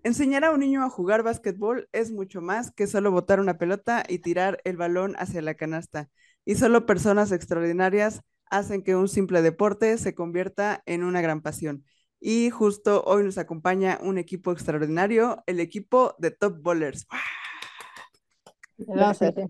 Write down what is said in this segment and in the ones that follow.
Enseñar a un niño a jugar básquetbol es mucho más que solo botar una pelota y tirar el balón hacia la canasta. Y solo personas extraordinarias hacen que un simple deporte se convierta en una gran pasión. Y justo hoy nos acompaña un equipo extraordinario, el equipo de Top Bowlers. Vamos a ver.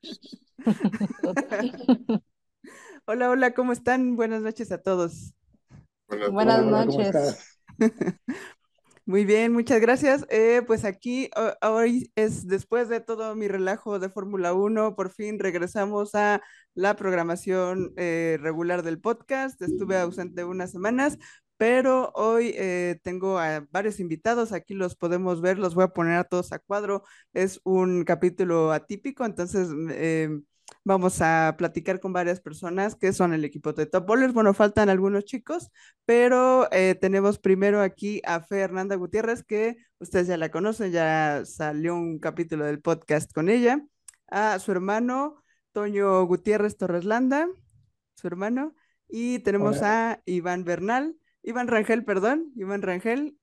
Hola, hola, ¿cómo están? Buenas noches a todos. Buenas Buenas noches. Hola, ¿cómo noches. estás? Muy bien, muchas gracias. Pues aquí hoy es después de todo mi relajo de Fórmula 1, por fin regresamos a la programación regular del podcast. Estuve ausente unas semanas, pero hoy tengo a varios invitados. Aquí los podemos ver, los voy a poner a todos a cuadro. Es un capítulo atípico, entonces vamos a platicar con varias personas que son el equipo de Top Bowlers. Bueno, faltan algunos chicos, pero tenemos primero aquí a Fernanda Gutiérrez, que ustedes ya la conocen, ya salió un capítulo del podcast con ella, a su hermano Toño Gutiérrez Torreslanda, su hermano, y tenemos Hola. a Iván Rangel, perdón, Iván Rangel,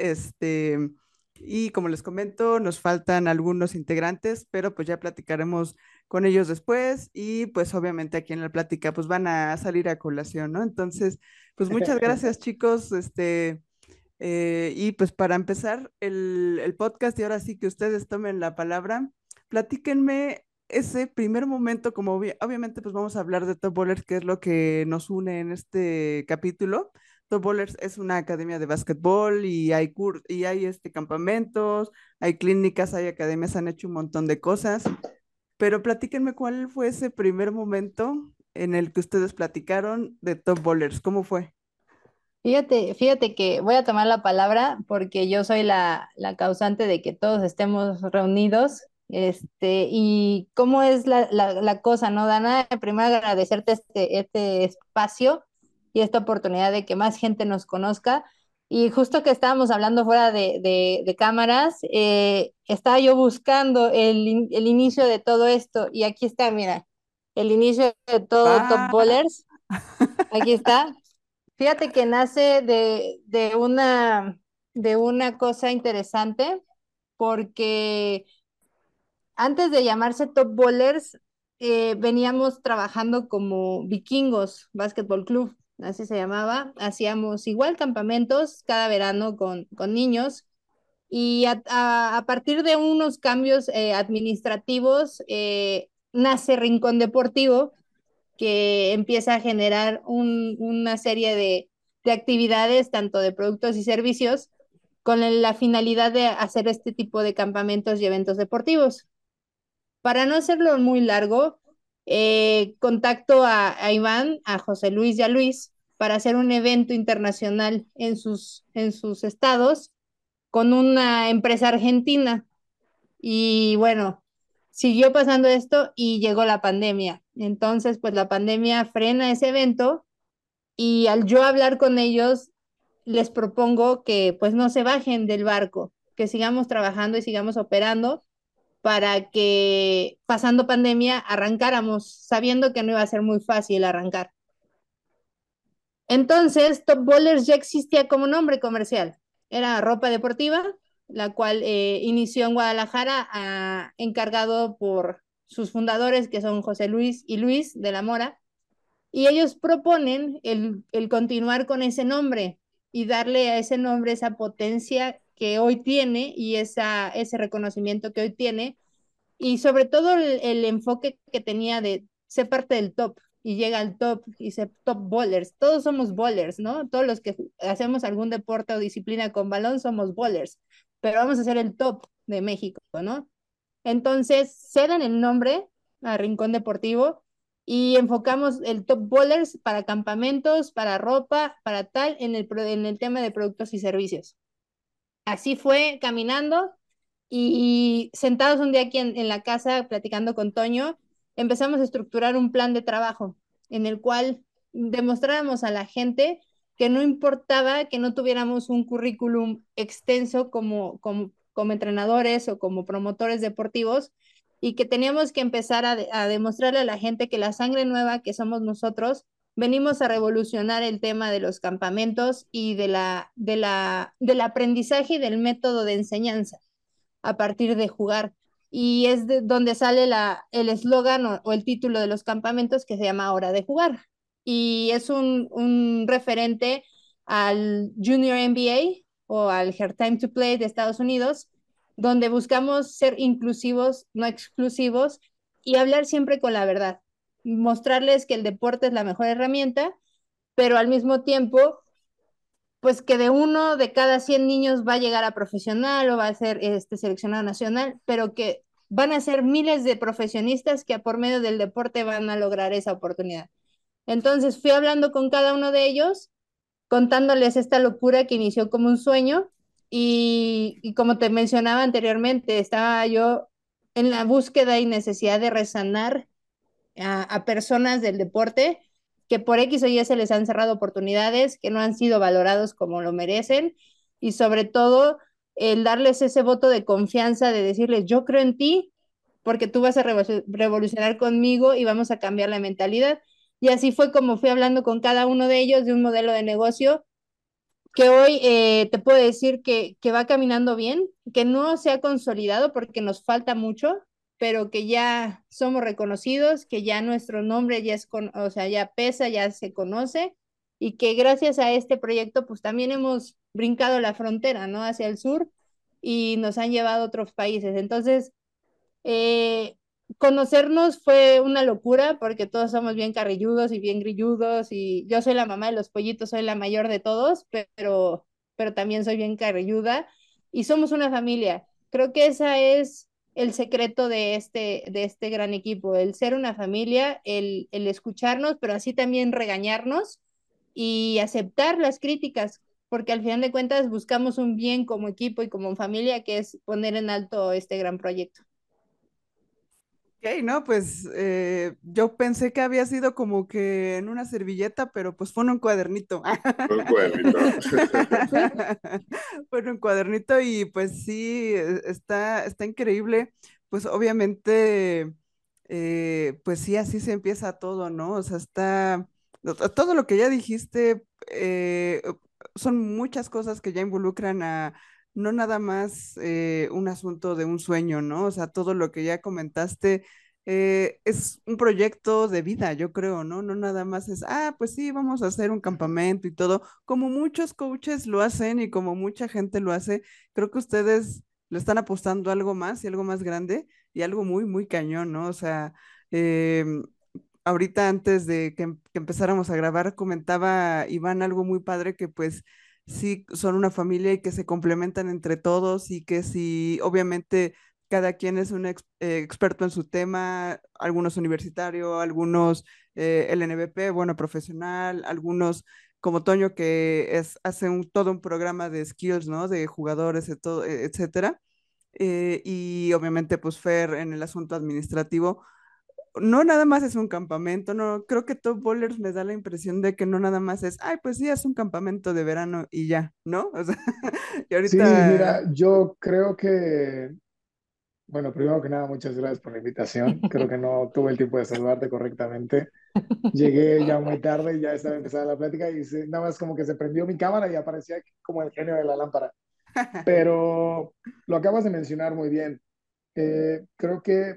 y como les comento, nos faltan algunos integrantes, pero pues ya platicaremos con ellos después y pues obviamente aquí en la plática pues van a salir a colación, ¿no? Entonces, pues muchas gracias, chicos. Y pues para empezar el podcast, y ahora sí que ustedes tomen la palabra, platíquenme ese primer momento, como obviamente pues vamos a hablar de Top Bowlers, que es lo que nos une en este capítulo. Top Bowlers es una academia de básquetbol y hay campamentos, hay clínicas, hay academias, han hecho un montón de cosas, pero platíquenme cuál fue ese primer momento en el que ustedes platicaron de Top Bowlers, ¿cómo fue? Fíjate que voy a tomar la palabra porque yo soy la causante de que todos estemos reunidos. Y cómo es la cosa, ¿no, Dana? Primero agradecerte este espacio y esta oportunidad de que más gente nos conozca. Y justo que estábamos hablando fuera de cámaras, estaba yo buscando el inicio de todo esto y aquí está, mira, el inicio de todo Top Ah, Bowlers. Aquí está. Fíjate que nace de una cosa interesante, porque antes de llamarse Top Bowlers, veníamos trabajando como Vikingos Basketball Club, así se llamaba. Hacíamos igual campamentos cada verano con niños. Y a partir de unos cambios administrativos, nace Rincón Deportivo, que empieza a generar una serie de actividades, tanto de productos y servicios, con la finalidad de hacer este tipo de campamentos y eventos deportivos. Para no hacerlo muy largo, contacto a Iván, a José Luis y a Luis para hacer un evento internacional en sus estados con una empresa argentina. Y bueno, siguió pasando esto y llegó la pandemia. Entonces, pues la pandemia frena ese evento, y al yo hablar con ellos, les propongo que pues no se bajen del barco, que sigamos trabajando y sigamos operando para que pasando pandemia arrancáramos, sabiendo que no iba a ser muy fácil arrancar. Entonces, Top Bowlers ya existía como nombre comercial. Era ropa deportiva, la cual inició en Guadalajara, encargado por sus fundadores, que son José Luis y Luis de la Mora, y ellos proponen el continuar con ese nombre y darle a ese nombre esa potencia que hoy tiene y ese reconocimiento que hoy tiene, y sobre todo el enfoque que tenía de ser parte del top, y llega al top y ser top bowlers. Todos somos bowlers, ¿no? Todos los que hacemos algún deporte o disciplina con balón somos bowlers, pero vamos a ser el top de México, ¿no? Entonces, cedan el nombre a Rincón Deportivo y enfocamos el top bowlers para campamentos, para ropa, para tal, en el tema de productos y servicios. Así fue caminando, y sentados un día aquí en la casa platicando con Toño, empezamos a estructurar un plan de trabajo en el cual demostráramos a la gente que no importaba que no tuviéramos un currículum extenso como entrenadores o como promotores deportivos, y que teníamos que empezar a demostrarle a la gente que la sangre nueva que somos nosotros venimos a revolucionar el tema de los campamentos y del aprendizaje y del método de enseñanza a partir de jugar. Y es de donde sale el eslogan o el título de los campamentos que se llama Hora de Jugar. Y es un referente al Junior NBA o al Her Time to Play de Estados Unidos, donde buscamos ser inclusivos, no exclusivos, y hablar siempre con la verdad. Mostrarles que el deporte es la mejor herramienta, pero al mismo tiempo pues que de uno de cada 100 niños va a llegar a profesional o va a ser seleccionado nacional, pero que van a ser miles de profesionistas que por medio del deporte van a lograr esa oportunidad. Entonces fui hablando con cada uno de ellos, contándoles esta locura que inició como un sueño y como te mencionaba anteriormente, estaba yo en la búsqueda y necesidad de resanar personas del deporte que por X o Y se les han cerrado oportunidades, que no han sido valorados como lo merecen y sobre todo el darles ese voto de confianza de decirles yo creo en ti porque tú vas a revolucionar conmigo y vamos a cambiar la mentalidad. Y así fue como fui hablando con cada uno de ellos de un modelo de negocio que hoy te puedo decir que va caminando bien, que no se ha consolidado porque nos falta mucho, pero que ya somos reconocidos, que ya nuestro nombre ya es, o sea, ya pesa, ya se conoce y que gracias a este proyecto pues también hemos brincado la frontera, ¿no? Hacia el sur y nos han llevado a otros países. Entonces, eh, conocernos fue una locura porque todos somos bien carrilludos y bien grilludos y yo soy la mamá de los pollitos, soy la mayor de todos, pero también soy bien carrilluda y somos una familia. Creo que esa es el secreto de este gran equipo, el ser una familia, el escucharnos, pero así también regañarnos y aceptar las críticas, porque al final de cuentas buscamos un bien como equipo y como familia, que es poner en alto este gran proyecto. Ok, no, pues yo pensé que había sido como que en una servilleta, pero pues fue en un cuadernito. Un cuadernito. Sí, Fue en un cuadernito y pues sí, está increíble. Pues obviamente, pues sí, así se empieza todo, ¿no? O sea, todo lo que ya dijiste, son muchas cosas que ya involucran a no nada más un asunto de un sueño, ¿no? O sea, todo lo que ya comentaste es un proyecto de vida, yo creo, ¿no? No nada más es, pues sí, vamos a hacer un campamento y todo, como muchos coaches lo hacen y como mucha gente lo hace, creo que ustedes le están apostando a algo más y algo más grande y algo muy, muy cañón, ¿no? O sea, ahorita antes de que empezáramos a grabar, comentaba Iván algo muy padre que pues sí son una familia y que se complementan entre todos y que si obviamente cada quien es un experto en su tema, algunos universitario, algunos LNBP, bueno, profesional, algunos como Toño que hace todo un programa de skills, ¿no? De jugadores, etcétera. Y obviamente pues Fer en el asunto administrativo no nada más es un campamento, no, creo que Top Bowlers me da la impresión de que no nada más es, pues sí, es un campamento de verano y ya, ¿no? O sea, y Sí, ahorita, mira, yo creo que, bueno, primero que nada, muchas gracias por la invitación. Creo que no tuve el tiempo de saludarte correctamente. Llegué ya muy tarde y ya estaba empezada la plática y nada más como que se prendió mi cámara y aparecía como el genio de la lámpara. Pero lo acabas de mencionar muy bien. Creo que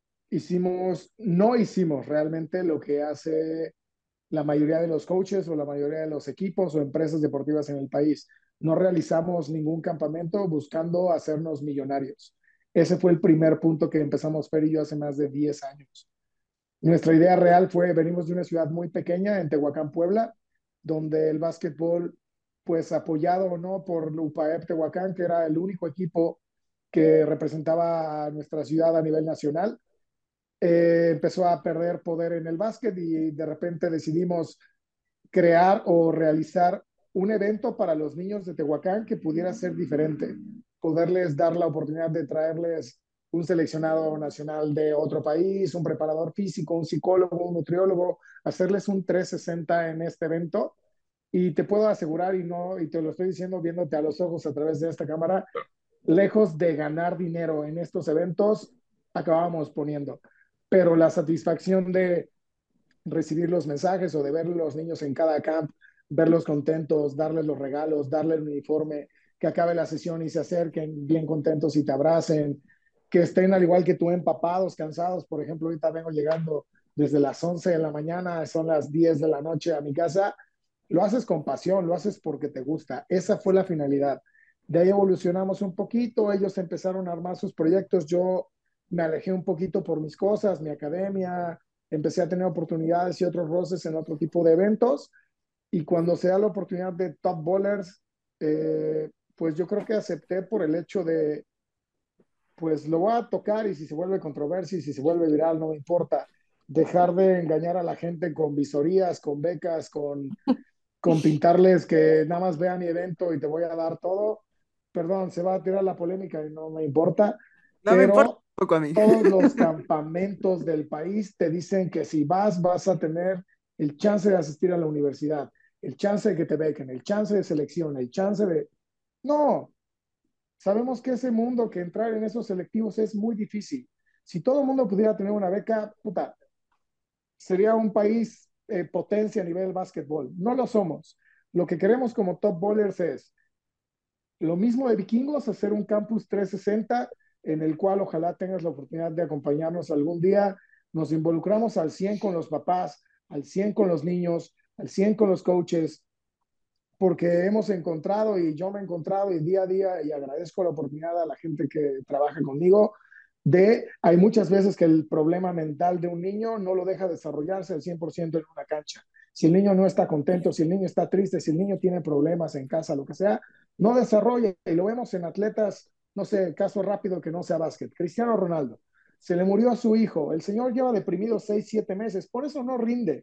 no hicimos realmente lo que hace la mayoría de los coaches o la mayoría de los equipos o empresas deportivas en el país. No realizamos ningún campamento buscando hacernos millonarios. Ese fue el primer punto que empezamos Fer y yo hace más de 10 años. Nuestra idea real fue, venimos de una ciudad muy pequeña, en Tehuacán, Puebla, donde el básquetbol, pues apoyado o no por UPAEP Tehuacán, que era el único equipo que representaba a nuestra ciudad a nivel nacional, empezó a perder poder en el básquet y de repente decidimos crear o realizar un evento para los niños de Tehuacán que pudiera ser diferente, poderles dar la oportunidad de traerles un seleccionado nacional de otro país, un preparador físico, un psicólogo, un nutriólogo, hacerles un 360 en este evento. Y te puedo asegurar, y no, y te lo estoy diciendo viéndote a los ojos a través de esta cámara, lejos de ganar dinero en estos eventos, acabamos poniendo. Pero la satisfacción de recibir los mensajes o de ver los niños en cada camp, verlos contentos, darles los regalos, darles el uniforme, que acabe la sesión y se acerquen bien contentos y te abracen, que estén al igual que tú empapados, cansados. Por ejemplo, ahorita vengo llegando desde las 11 de la mañana, son las 10 de la noche a mi casa. Lo haces con pasión, lo haces porque te gusta. Esa fue la finalidad. De ahí evolucionamos un poquito, ellos empezaron a armar sus proyectos, yo me alejé un poquito por mis cosas, mi academia, empecé a tener oportunidades y otros roces en otro tipo de eventos. Y cuando se da la oportunidad de Top Bowlers, pues yo creo que acepté por el hecho de, pues lo voy a tocar y si se vuelve controversia y si se vuelve viral, no me importa. Dejar de engañar a la gente con visorías, con becas, con pintarles que nada más vean mi evento y te voy a dar todo. Perdón, se va a tirar la polémica y no me importa, No me importa pero un poco a mí. todos los campamentos del país te dicen que si vas, vas a tener el chance de asistir a la universidad, el chance de que te bequen, el chance de selección, el chance de... No, sabemos que ese mundo, que entrar en esos selectivos es muy difícil. Si todo el mundo pudiera tener una beca, puta, sería un país potencia a nivel básquetbol. No lo somos. Lo que queremos como top bowlers es lo mismo de Vikingos, hacer un campus 360 en el cual ojalá tengas la oportunidad de acompañarnos algún día. Nos involucramos al 100 con los papás, al 100 con los niños, al 100 con los coaches, porque hemos encontrado y yo me he encontrado y día a día y agradezco la oportunidad a la gente que trabaja conmigo hay muchas veces que el problema mental de un niño no lo deja desarrollarse al 100% en una cancha. Si el niño no está contento, si el niño está triste, si el niño tiene problemas en casa, lo que sea, no desarrolla. Y lo vemos en atletas, no sé, caso rápido que no sea básquet. Cristiano Ronaldo, se le murió a su hijo, el señor lleva deprimido 6, 7 meses, por eso no rinde.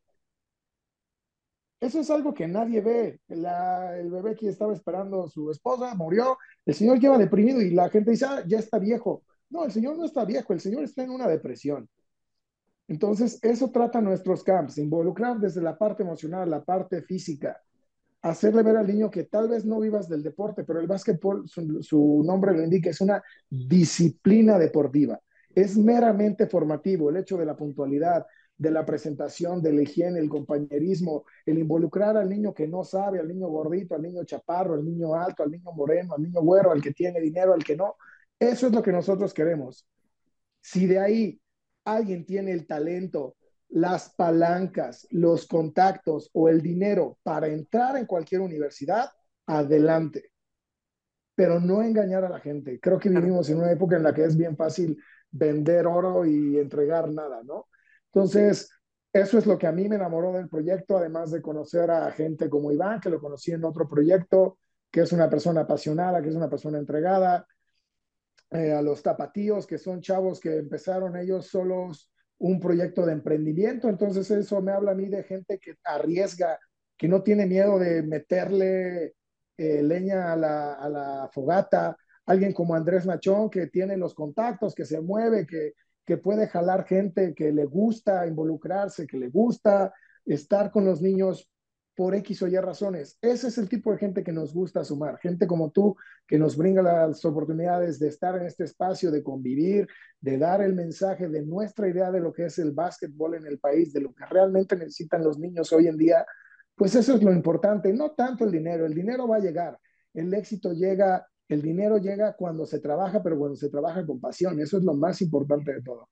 Eso es algo que nadie ve. El bebé que estaba esperando a su esposa murió, el señor lleva deprimido y la gente dice, ah, ya está viejo. No, el señor no está viejo, el señor está en una depresión. Entonces, eso trata nuestros camps, involucrar desde la parte emocional, la parte física, hacerle ver al niño que tal vez no vivas del deporte, pero el básquetbol, su nombre lo indica, es una disciplina deportiva. Es meramente formativo el hecho de la puntualidad, de la presentación, de la higiene, el compañerismo, el involucrar al niño que no sabe, al niño gordito, al niño chaparro, al niño alto, al niño moreno, al niño güero, al que tiene dinero, al que no. Eso es lo que nosotros queremos. Si de ahí alguien tiene el talento, las palancas, los contactos o el dinero para entrar en cualquier universidad, adelante. Pero no engañar a la gente. Creo que Claro. vivimos en una época en la que es bien fácil vender oro y entregar nada, ¿no? Entonces, eso es lo que a mí me enamoró del proyecto, además de conocer a gente como Iván, que lo conocí en otro proyecto, que es una persona apasionada, que es una persona entregada, a los tapatíos, que son chavos que empezaron ellos solos un proyecto de emprendimiento. Entonces eso me habla a mí de gente que arriesga, que no tiene miedo de meterle leña a la fogata. Alguien como Andrés Nachón, que tiene los contactos, que se mueve, que puede jalar gente, que le gusta involucrarse, que le gusta estar con los niños por X o Y razones. Ese es el tipo de gente que nos gusta sumar, gente como tú, que nos brinda las oportunidades de estar en este espacio, de convivir, de dar el mensaje de nuestra idea de lo que es el básquetbol en el país, de lo que realmente necesitan los niños hoy en día. Pues eso es lo importante, no tanto el dinero va a llegar, el éxito llega, el dinero llega cuando se trabaja, pero cuando se trabaja con pasión, eso es lo más importante de todo.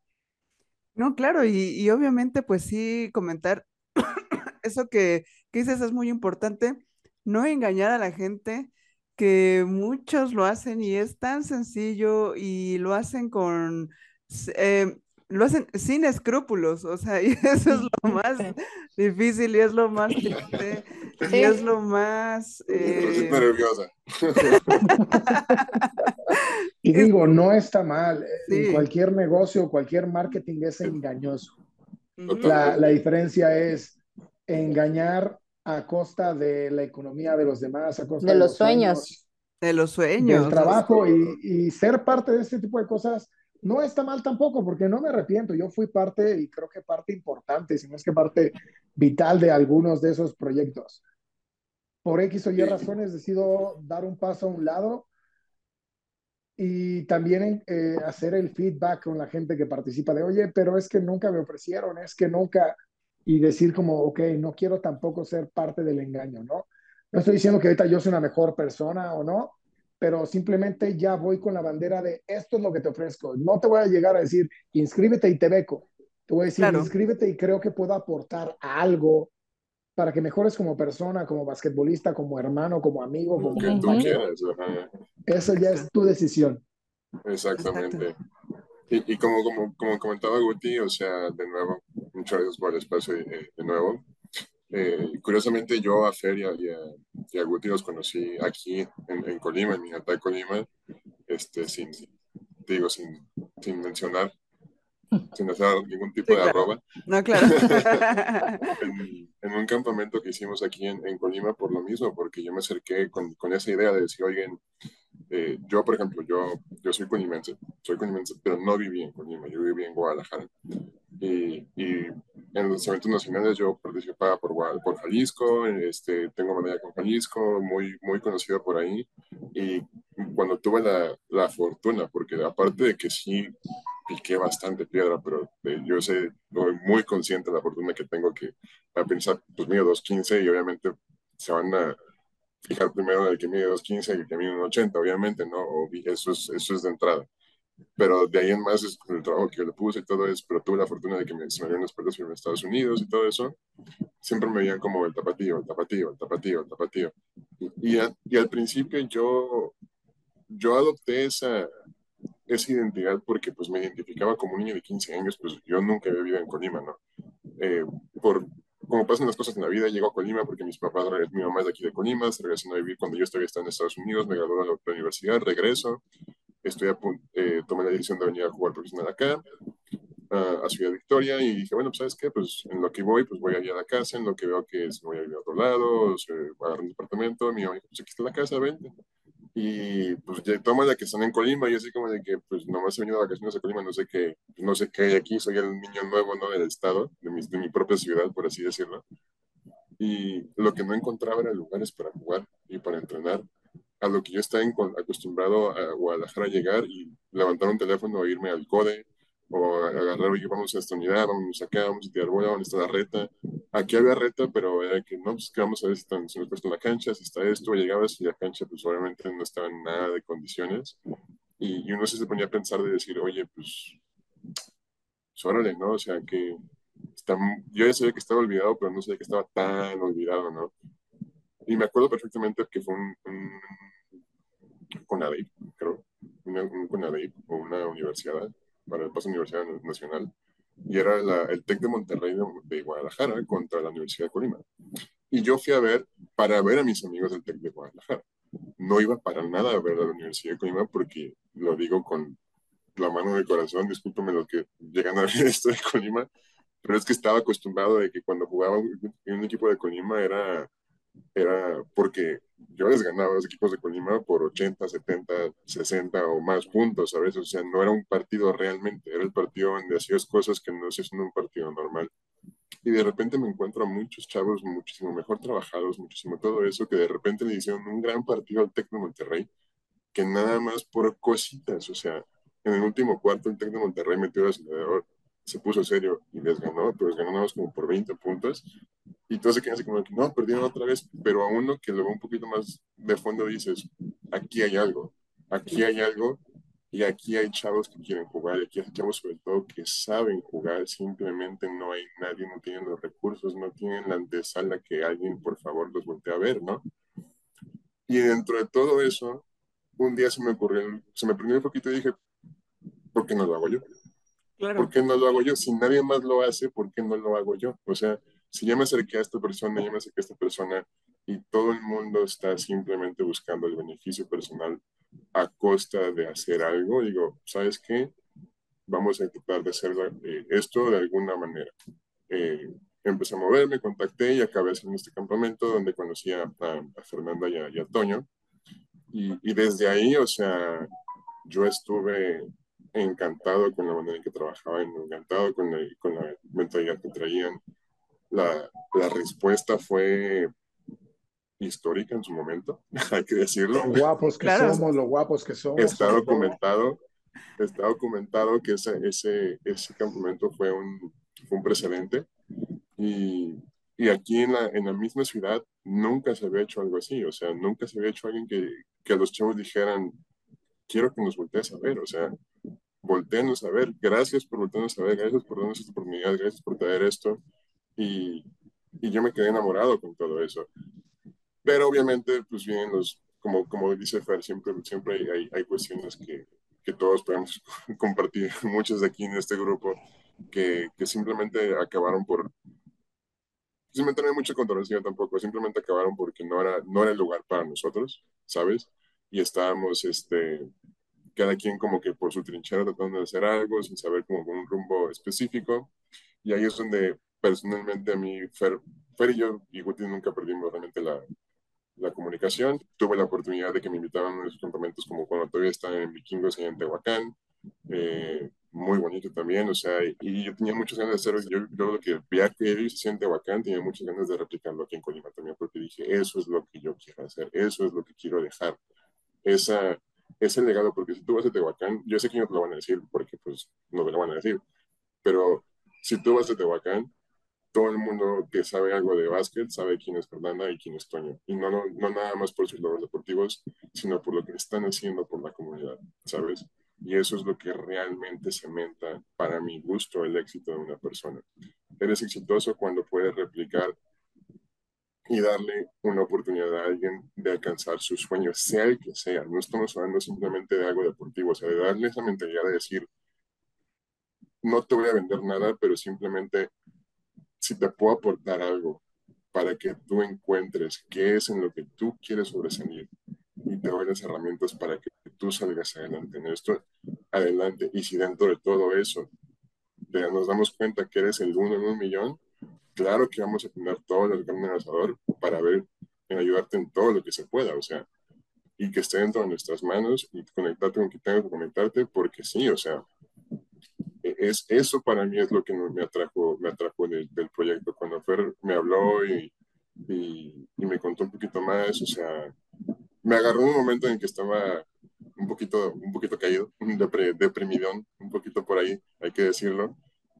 No, claro, y obviamente pues sí comentar eso que dices es muy importante, no engañar a la gente, que muchos lo hacen y es tan sencillo y lo hacen lo hacen sin escrúpulos, o sea, y eso es lo más difícil y es lo más triste y Sí, es lo más... Me siento nerviosa. Y es- digo, no está mal, en sí, cualquier negocio, cualquier marketing es engañoso. ujú, La Totalmente. diferencia es engañar a costa de la economía de los demás, a costa de de los los sueños. sueños, de los del sueños, o sea, trabajo y ser parte de este tipo de cosas no está mal tampoco, porque no me arrepiento. Yo fui parte y creo que parte importante, si no es que parte vital de algunos de esos proyectos. Por X o Y Sí. razones decido dar un paso a un lado y también hacer el feedback con la gente que participa de, oye, pero es que nunca me ofrecieron, es que nunca. y decir como, ok, no quiero tampoco ser parte del engaño, ¿no? No estoy diciendo que ahorita yo soy una mejor persona o no, pero simplemente ya voy con la bandera de esto es lo que te ofrezco. No te voy a llegar a decir, inscríbete y te beco. Te voy a decir, Claro, inscríbete y creo que puedo aportar algo para que mejores como persona, como basquetbolista, como hermano, como amigo, Lo como que tú Ujú. compañero. quieras, ajá. Eso ya exacto, es tu decisión. exacto. Exactamente. Y como comentaba Guti, o sea, de nuevo, muchas gracias por el espacio de nuevo. Curiosamente yo a Fer y a Guti los conocí aquí en Colima, en Minatá, Colima, sin, te digo, sin mencionar, sin hacer ningún tipo Sí, de claro. arroba, No, claro. en un campamento que hicimos aquí en Colima por lo mismo, porque yo me acerqué con esa idea de decir, oigan, yo, por ejemplo, yo soy conimense, pero no viví en Colima, yo viví en Guadalajara. Y en los eventos nacionales yo participaba por Jalisco, tengo manera con Jalisco, muy, muy conocido por ahí. Y cuando tuve la fortuna, porque aparte de que sí piqué bastante piedra, pero yo sé, soy muy consciente de la fortuna que tengo que a pensar, pues mido 2.15 y obviamente se van a fijar primero en el que mide 2.15 y el que mide 1.80, obviamente, ¿no? Eso es de entrada. Pero de ahí en más es el trabajo que yo le puse y todo eso, pero tuve la fortuna de que se me dieron los puertos en Estados Unidos y todo eso. Siempre me veían como el tapatío, el tapatío, el tapatío, el tapatío. Y al principio yo adopté esa identidad porque pues me identificaba como un niño de 15 años, pues yo nunca había vivido en Colima, ¿no? Eh, por, como pasan las cosas en la vida, llego a Colima porque mi mamá es de aquí de Colima, se regresan a vivir cuando yo estaba en Estados Unidos, me gradué de la universidad, regreso, tomé la decisión de venir a jugar profesional acá, a Ciudad Victoria, y dije, bueno, pues ¿sabes qué? Pues en lo que voy, pues voy a ir a la casa, en lo que veo que es, voy a ir a otro lado, o sea, voy a agarrar un departamento, mi mamá dijo, pues aquí está la casa, vente. Y pues ya toma la que están en Colima, y así como de que pues nomás he venido de vacaciones a Colima, no sé qué hay aquí, soy el niño nuevo, ¿no? Del estado, de mi propia ciudad, por así decirlo. Y lo que no encontraba era lugares para jugar y para entrenar, a lo que yo estaba acostumbrado a Guadalajara a llegar y levantar un teléfono o irme al CODE o agarrar, oye, vamos a esta unidad, vamos acá, vamos a tirar bola, vamos a estar la reta. Aquí había reta, pero era que no, pues que vamos a ver si nos puesto en la cancha, si está esto, llegabas y la cancha pues obviamente no estaba en nada de condiciones y uno se ponía a pensar de decir, oye, pues órale, ¿no? O sea que está, yo ya sabía que estaba olvidado, pero no sabía que estaba tan olvidado, ¿no? Y me acuerdo perfectamente que fue un CONADEIP, creo, un CONADEIP o una universidad, para el paso Universidad Nacional, y era el TEC de Monterrey de Guadalajara contra la Universidad de Colima. Y yo fui a ver, para ver a mis amigos del TEC de Guadalajara. No iba para nada a ver a la Universidad de Colima porque lo digo con la mano del corazón, discúlpeme los que llegan a ver esto de Colima, pero es que estaba acostumbrado de que cuando jugaba en un equipo de Colima era porque yo les ganaba a los equipos de Colima por 80, 70, 60 o más puntos, ¿sabes? O sea, no era un partido realmente, era el partido donde hacías cosas que no se hacen en un partido normal. Y de repente me encuentro a muchos chavos muchísimo mejor trabajados, muchísimo todo eso, que de repente le hicieron un gran partido al Tec de Monterrey, que nada más por cositas, o sea, en el último cuarto el Tec de Monterrey metió el acelerador, se puso serio y les ganó, pero les ganó nada más como por 20 puntos y todos se quedan así como que no, perdieron otra vez, pero a uno que lo ve un poquito más de fondo dices, aquí hay algo, y aquí hay chavos que quieren jugar, y aquí hay chavos sobre todo que saben jugar, simplemente no hay nadie, no tienen los recursos, no tienen la antesala que alguien por favor los voltee a ver, ¿no? Y dentro de todo eso, un día se me prendió un poquito y dije, ¿por qué no lo hago yo? ¿Por Claro. qué no lo hago yo? Si nadie más lo hace, ¿por qué no lo hago yo? O sea, si ya me acerqué a esta persona, ya me acerqué a esta persona y todo el mundo está simplemente buscando el beneficio personal a costa de hacer algo, digo, ¿sabes qué? Vamos a tratar de hacer esto de alguna manera. Empecé a moverme, contacté y acabé haciendo este campamento donde conocí a Fernanda y a Toño. Y desde ahí, o sea, yo estuve encantado con la manera en que trabajaban, encantado con la mentalidad que traían. La respuesta fue histórica en su momento, hay que decirlo. Sí, claro. Lo guapos que somos, Está sobre todo. documentado, está documentado que ese campamento fue un precedente Y, y aquí en la misma ciudad nunca se había hecho algo así, o sea, nunca se había hecho alguien que a los chavos dijeran, quiero que nos voltees a ver, o sea, volteanos a ver, gracias por voltearnos a ver, gracias por darnos esta oportunidad, gracias por traer esto. Y, y yo me quedé enamorado con todo eso. Pero obviamente, pues vienen como dice Fer, siempre hay cuestiones que todos podemos compartir, muchos de aquí en este grupo, que simplemente acabaron por, simplemente no hay mucha controversia tampoco, simplemente acabaron porque no era el lugar para nosotros, ¿sabes? Y estábamos, cada quien como que por su trinchera tratando de hacer algo sin saber como con un rumbo específico. Y ahí es donde personalmente a mí, Fer y yo y Guti nunca perdimos realmente la comunicación. Tuve la oportunidad de que me invitaban a unos campamentos como cuando todavía estaba en Vikingos en Tehuacán, muy bonito también, o sea, y yo tenía muchas ganas de hacer, yo lo que veía que ellos hacían en Tehuacán, tenía muchas ganas de replicarlo aquí en Colima también, porque dije, eso es lo que yo quiero hacer, eso es lo que quiero dejar, esa, ese legado, porque si tú vas a Tehuacán, yo sé que no te lo van a decir, porque pues no te lo van a decir, pero si tú vas a Tehuacán, todo el mundo que sabe algo de básquet sabe quién es Fernanda y quién es Toño. Y no nada más por sus logros deportivos, sino por lo que están haciendo por la comunidad, ¿sabes? Y eso es lo que realmente cementa, para mi gusto, el éxito de una persona. Eres exitoso cuando puedes replicar y darle una oportunidad a alguien de alcanzar sus sueños, sea el que sea. No estamos hablando simplemente de algo deportivo, o sea, de darle esa mentalidad de decir, no te voy a vender nada, pero simplemente si te puedo aportar algo para que tú encuentres qué es en lo que tú quieres sobresalir y te doy las herramientas para que tú salgas adelante en esto, adelante. Y si dentro de todo eso nos damos cuenta que eres el uno en un millón, claro que vamos a tener todo el carne al asador para ver, en ayudarte en todo lo que se pueda, o sea, y que esté dentro de nuestras manos y conectarte con quien tengas que conectarte, porque sí, o sea, eso para mí es lo que me atrajo del proyecto. Cuando Fer me habló y me contó un poquito más, o sea, me agarró en un momento en que estaba un poquito caído, deprimidón, un poquito por ahí, hay que decirlo.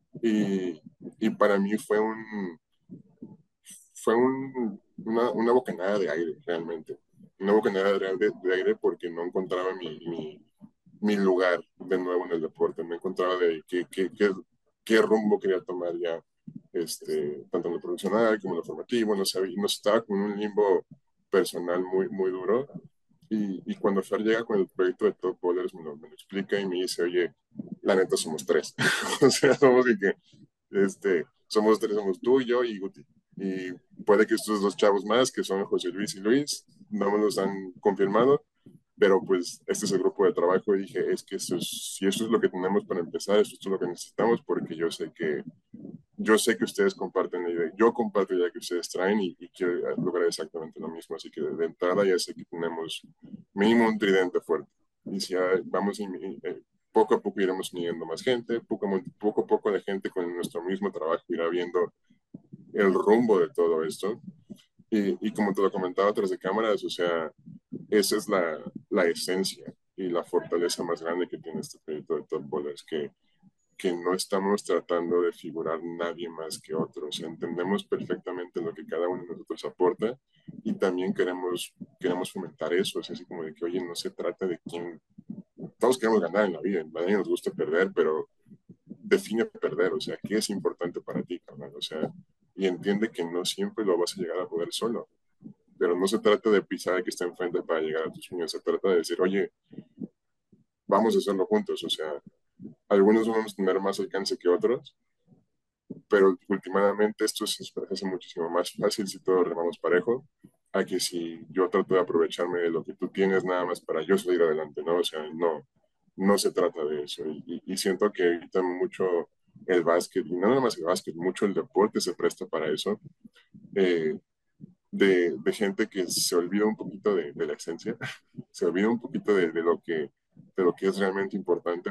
Y para mí una bocanada de aire, realmente. Una bocanada de aire porque no encontraba mi lugar de nuevo en el deporte, no encontraba de qué rumbo quería tomar ya, tanto en lo profesional como en lo formativo, no sabía, no estaba con un limbo personal muy duro. Y cuando Fer llega con el proyecto de Top Bowlers, me lo explica y me dice, oye, la neta somos tres. O sea, somos tres, somos tú, yo y Guti. Y puede que estos dos chavos más, que son José Luis y Luis, no me los han confirmado, pero pues este es el grupo de trabajo y dije, es que si eso es lo que tenemos para empezar, eso es lo que necesitamos, porque yo sé que ustedes comparten la idea, yo comparto la idea que ustedes traen y quiero lograr exactamente lo mismo, así que de entrada ya sé que tenemos mínimo un tridente fuerte, y si vamos poco a poco iremos midiendo más gente, poco a poco la gente con nuestro mismo trabajo irá viendo el rumbo de todo esto, y como te lo comentaba tras de cámaras, o sea, esa es la esencia y la fortaleza más grande que tiene este proyecto de Top Bowlers, que no estamos tratando de figurar nadie más que otro. O sea, entendemos perfectamente lo que cada uno de nosotros aporta y también queremos fomentar eso. O sea, así como de que, oye, no se trata de quién. Todos queremos ganar en la vida, a nadie nos gusta perder, pero define perder. O sea, ¿qué es importante para ti, carnal? O sea, y entiende que no siempre lo vas a llegar a poder solo. Pero no se trata de pisar al que está enfrente para llegar a tus sueños. Se trata de decir, oye, vamos a hacerlo juntos. O sea, algunos vamos a tener más alcance que otros, pero últimamente esto se hace muchísimo más fácil si todos remamos parejo, a que si yo trato de aprovecharme de lo que tú tienes nada más para yo salir adelante, ¿no? O sea, no se trata de eso. Y siento que ahorita mucho el básquet, y no nada más el básquet, mucho el deporte se presta para eso, eh, de gente que se olvida un poquito de la esencia, se olvida un poquito de lo que es realmente importante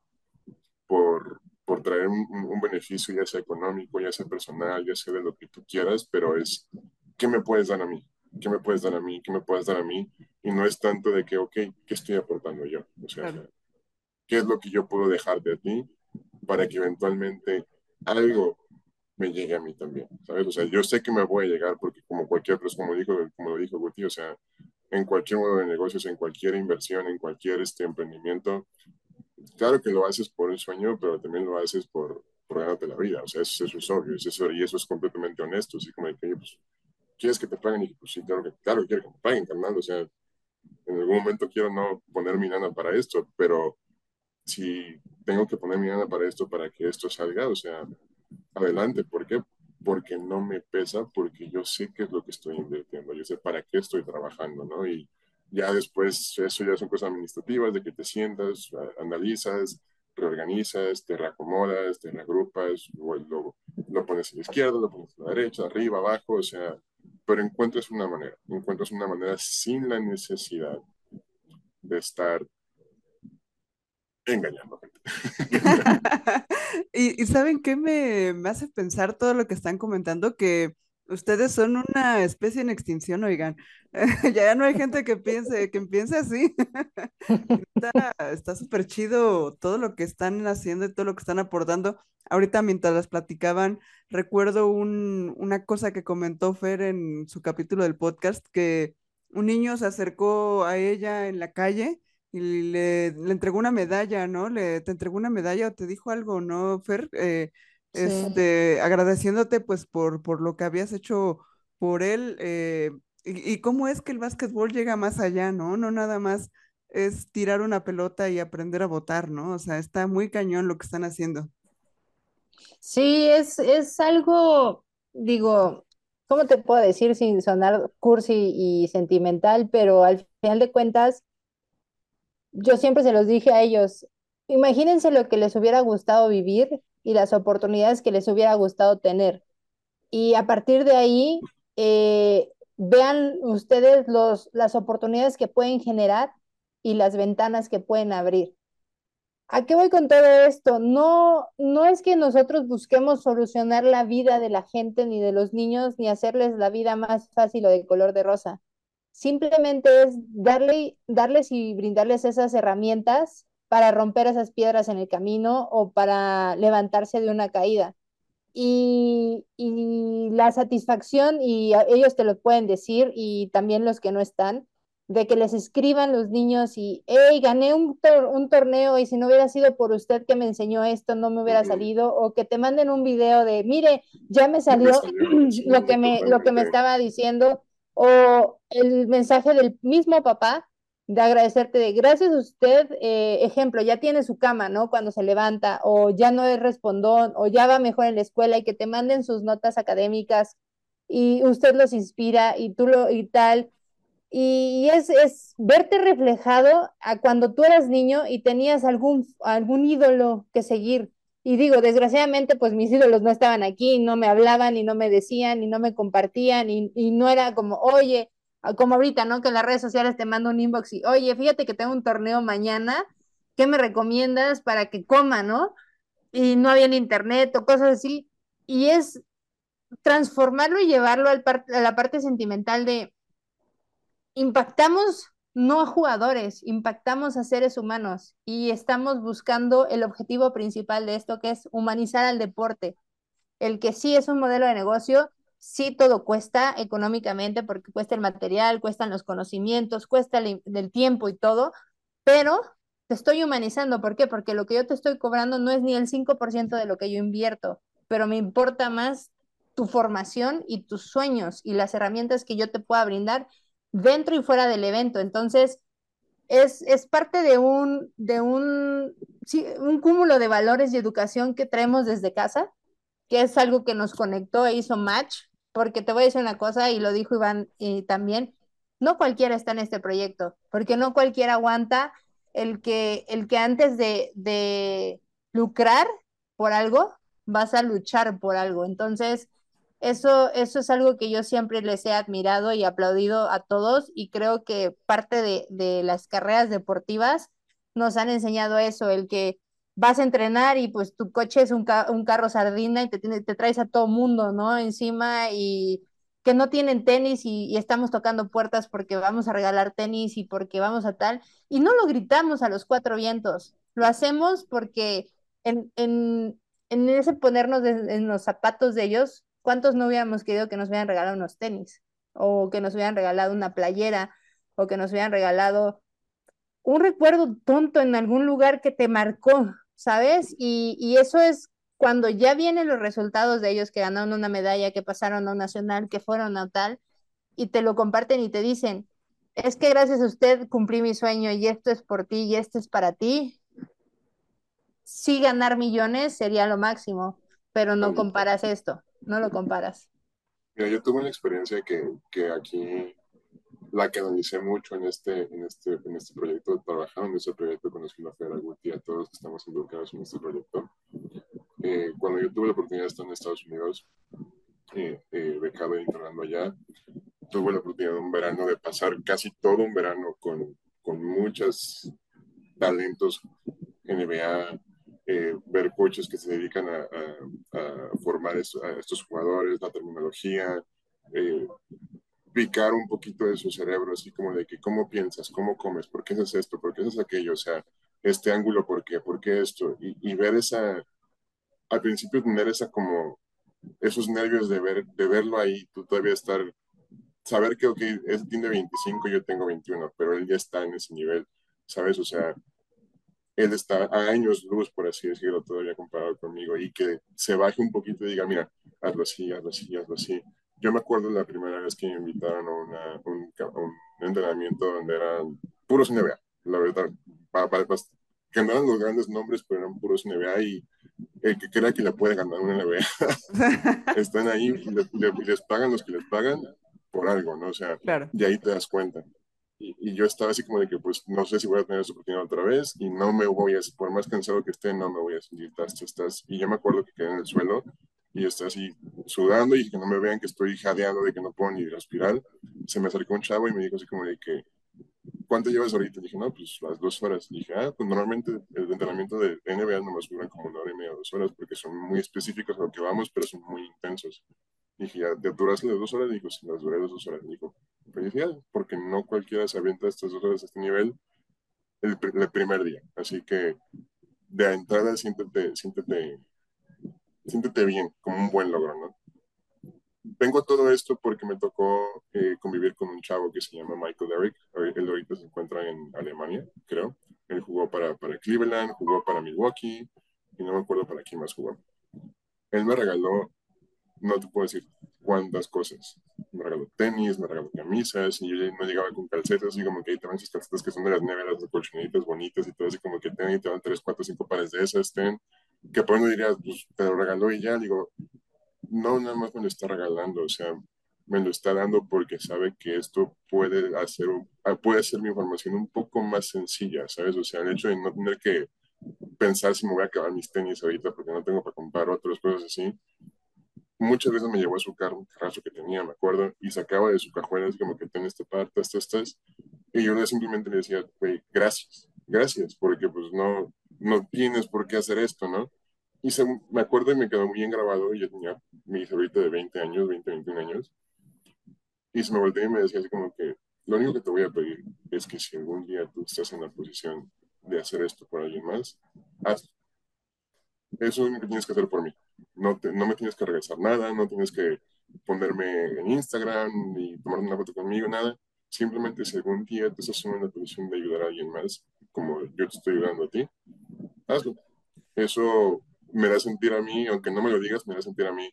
por traer un beneficio, ya sea económico, ya sea personal, ya sea de lo que tú quieras, pero es, ¿qué me puedes dar a mí? ¿Qué me puedes dar a mí? ¿Qué me puedes dar a mí? Y no es tanto de que, ok, ¿qué estoy aportando yo? O sea, Claro. ¿qué es lo que yo puedo dejar de ti para que eventualmente algo me llegue a mí también, ¿sabes? O sea, yo sé que me voy a llegar porque como cualquier persona, como lo dijo Guti, o sea, en cualquier modo de negocios, en cualquier inversión, en cualquier emprendimiento, claro que lo haces por un sueño, pero también lo haces por ganarte la vida, o sea, eso es obvio, y eso es completamente honesto, así como de que, pues, ¿quieres que te paguen? Y pues sí, claro que quiero que me paguen, carnal, o sea, en algún momento quiero no poner mi lana para esto, pero si tengo que poner mi lana para esto, para que esto salga, o sea, adelante. ¿Por qué? Porque no me pesa, porque yo sé qué es lo que estoy invirtiendo, yo sé para qué estoy trabajando, ¿no? Y ya después, eso ya son cosas administrativas, de que te sientas, analizas, reorganizas, te reacomodas, te reagrupas, lo pones a la izquierda, lo pones a la derecha, arriba, abajo, o sea, pero encuentras una manera sin la necesidad de estar engañando a gente. Y ¿saben qué me hace pensar todo lo que están comentando? Que ustedes son una especie en extinción, oigan. Ya no hay gente que piense así. Está súper chido todo lo que están haciendo y todo lo que están aportando. Ahorita mientras las platicaban, recuerdo una cosa que comentó Fer en su capítulo del podcast, que un niño se acercó a ella en la calle y le entregó una medalla, ¿no? Te entregó una medalla o te dijo algo, ¿no, Fer? Sí. Agradeciéndote pues por lo que habías hecho por él. Y cómo es que el básquetbol llega más allá, ¿no? No nada más es tirar una pelota y aprender a votar, ¿no? O sea, está muy cañón lo que están haciendo. Sí, es algo, digo, ¿cómo te puedo decir sin sonar cursi y sentimental? Pero al final de cuentas, yo siempre se los dije a ellos, imagínense lo que les hubiera gustado vivir y las oportunidades que les hubiera gustado tener. Y a partir de ahí, vean ustedes las oportunidades que pueden generar y las ventanas que pueden abrir. ¿A qué voy con todo esto? No, no es que nosotros busquemos solucionar la vida de la gente ni de los niños ni hacerles la vida más fácil o de color de rosa. Simplemente es darles y brindarles esas herramientas para romper esas piedras en el camino o para levantarse de una caída. Y la satisfacción, y ellos te lo pueden decir, y también los que no están, de que les escriban los niños y, hey, gané un torneo y si no hubiera sido por usted que me enseñó esto, no me hubiera salido, o que te manden un video de, mire, ya me Ya me salió salió, sí, lo que me totalmente. estaba diciendo, o el mensaje del mismo papá de agradecerte de gracias a usted, ejemplo, ya tiene su cama, ¿no? Cuando se levanta, o ya no es respondón, o ya va mejor en la escuela y que te manden sus notas académicas y usted los inspira y tú lo y tal. Y es verte reflejado a cuando tú eras niño y tenías algún ídolo que seguir. Y digo, desgraciadamente, pues mis ídolos no estaban aquí, no me hablaban y no me decían y no me compartían y no era como, oye, como ahorita, ¿no? Que en las redes sociales te mando un inbox y, oye, fíjate que tengo un torneo mañana, ¿qué me recomiendas para que coma, ¿no? Y no había en internet o cosas así. Y es transformarlo y llevarlo a la parte sentimental de impactamos no a jugadores, impactamos a seres humanos y estamos buscando el objetivo principal de esto, que es humanizar al deporte. El que sí es un modelo de negocio, sí todo cuesta económicamente porque cuesta el material, cuestan los conocimientos, cuesta el tiempo y todo, pero te estoy humanizando. ¿Por qué? Porque lo que yo te estoy cobrando no es ni el 5% de lo que yo invierto, pero me importa más tu formación y tus sueños y las herramientas que yo te pueda brindar dentro y fuera del evento. Entonces, es parte sí, un cúmulo de valores y educación que traemos desde casa, que es algo que nos conectó e hizo match, porque te voy a decir una cosa, y lo dijo Iván también, no cualquiera está en este proyecto, porque no cualquiera aguanta el que antes de lucrar por algo, vas a luchar por algo. Entonces, eso es algo que yo siempre les he admirado y aplaudido a todos y creo que parte de las carreras deportivas nos han enseñado eso, el que vas a entrenar y pues tu coche es un carro sardina y te traes a todo mundo, ¿no? Encima y que no tienen tenis y estamos tocando puertas porque vamos a regalar tenis y porque vamos a tal. Y no lo gritamos a los cuatro vientos, lo hacemos porque en, en, en ese ponernos en los zapatos de ellos, ¿cuántos no hubiéramos querido que nos hubieran regalado unos tenis? O que nos hubieran regalado una playera, o que nos hubieran regalado un recuerdo tonto en algún lugar que te marcó, ¿sabes? Y eso es cuando ya vienen los resultados de ellos que ganaron una medalla, que pasaron a un nacional, que fueron a tal, y te lo comparten y te dicen, es que gracias a usted cumplí mi sueño y esto es por ti y esto es para ti. Sí, ganar millones sería lo máximo, pero no Ahorita. comparas esto, no lo comparas. Mira, yo tuve una experiencia que aquí la que analicé mucho en este proyecto, trabajando en este proyecto, conocí a Federa Guti, a todos los que estamos involucrados en este proyecto. Cuando yo tuve la oportunidad de estar en Estados Unidos, becado e internando allá, tuve la oportunidad de un verano de pasar casi todo un verano con muchos talentos NBA, ver coaches que se dedican a formar a estos jugadores, la terminología, eh, picar un poquito de su cerebro, así como de que cómo piensas, cómo comes, por qué haces esto, por qué haces aquello, o sea, este ángulo, por qué esto, y ver al principio tener esa como, esos nervios de verlo ahí, tú todavía estar, saber que, ok, él tiene 25, yo tengo 21, pero él ya está en ese nivel, ¿sabes? O sea, él está a años luz, por así decirlo, todavía comparado conmigo, y que se baje un poquito y diga, mira, hazlo así, hazlo así, hazlo así. Yo me acuerdo la primera vez que me invitaron a un entrenamiento donde eran puros NBA, la verdad, que no eran los grandes nombres, pero eran puros NBA, y el que crea que le puede ganar un NBA, están ahí y les pagan los que les pagan por algo, ¿no? O sea, Claro. y ahí te das cuenta. Y yo estaba así como de que, pues, no sé si voy a tener esa oportunidad otra vez y no me voy a, por más cansado que esté, no me voy a sentir estás. Y yo me acuerdo que quedé en el suelo y estaba así sudando y que no me vean que estoy jadeando, de que no puedo ni respirar. Se me acercó un chavo y me dijo así como de que, ¿cuánto llevas ahorita? Y dije, no, pues las 2 horas. Y dije, pues normalmente el entrenamiento de NBA nomás duran como 1 hora y media, 2 horas, porque son muy específicos a lo que vamos, pero son muy intensos. Y dije, ¿ya duraste las 2 horas? Dijo, sí, las duré las 2 horas. Dijo, felicidades, porque no cualquiera se avienta estas 2 horas a este nivel el primer día. Así que de entrada siéntete bien, como un buen logro, ¿no? Vengo a todo esto porque me tocó convivir con un chavo que se llama Michael Eric. Él ahorita se encuentra en Alemania, creo. Él jugó para Cleveland, jugó para Milwaukee y no me acuerdo para quién más jugó. Él me regaló, no te puedo decir cuántas cosas. Me regaló tenis, me regaló camisas y yo ya no llegaba con calcetas, así como que ahí te van esas calcetas que son de las neveras, de colchonaditas bonitas y todo, así como que ten y te van 3, 4, 5 pares de esas, ten. Que por uno dirías, pues te lo regaló y ya, digo, no, nada más me lo está regalando, o sea, me lo está dando porque sabe que esto puede hacer mi información un poco más sencilla, ¿sabes? O sea, el hecho de no tener que pensar si me voy a acabar mis tenis ahorita porque no tengo para comprar otras cosas así. Muchas veces me llevó a su carro, un carrazo que tenía, me acuerdo, y sacaba de su cajuela así como que ten esta parte, estas, y yo simplemente le decía, güey, gracias, porque pues no tienes por qué hacer esto, ¿no? Me acuerdo y me quedó muy bien grabado, y yo tenía mi hija ahorita de 20 años, 20, 21 años, y se me volteó y me decía así como que, lo único que te voy a pedir es que si algún día tú estás en la posición de hacer esto por alguien más, hazlo. Eso es lo único que tienes que hacer por mí. No me tienes que regresar nada, no tienes que ponerme en Instagram ni tomar una foto conmigo, nada. Simplemente si algún día tú estás en una posición de ayudar a alguien más, como yo te estoy ayudando a ti, hazlo. Eso me da sentir a mí, aunque no me lo digas, me da sentir a mí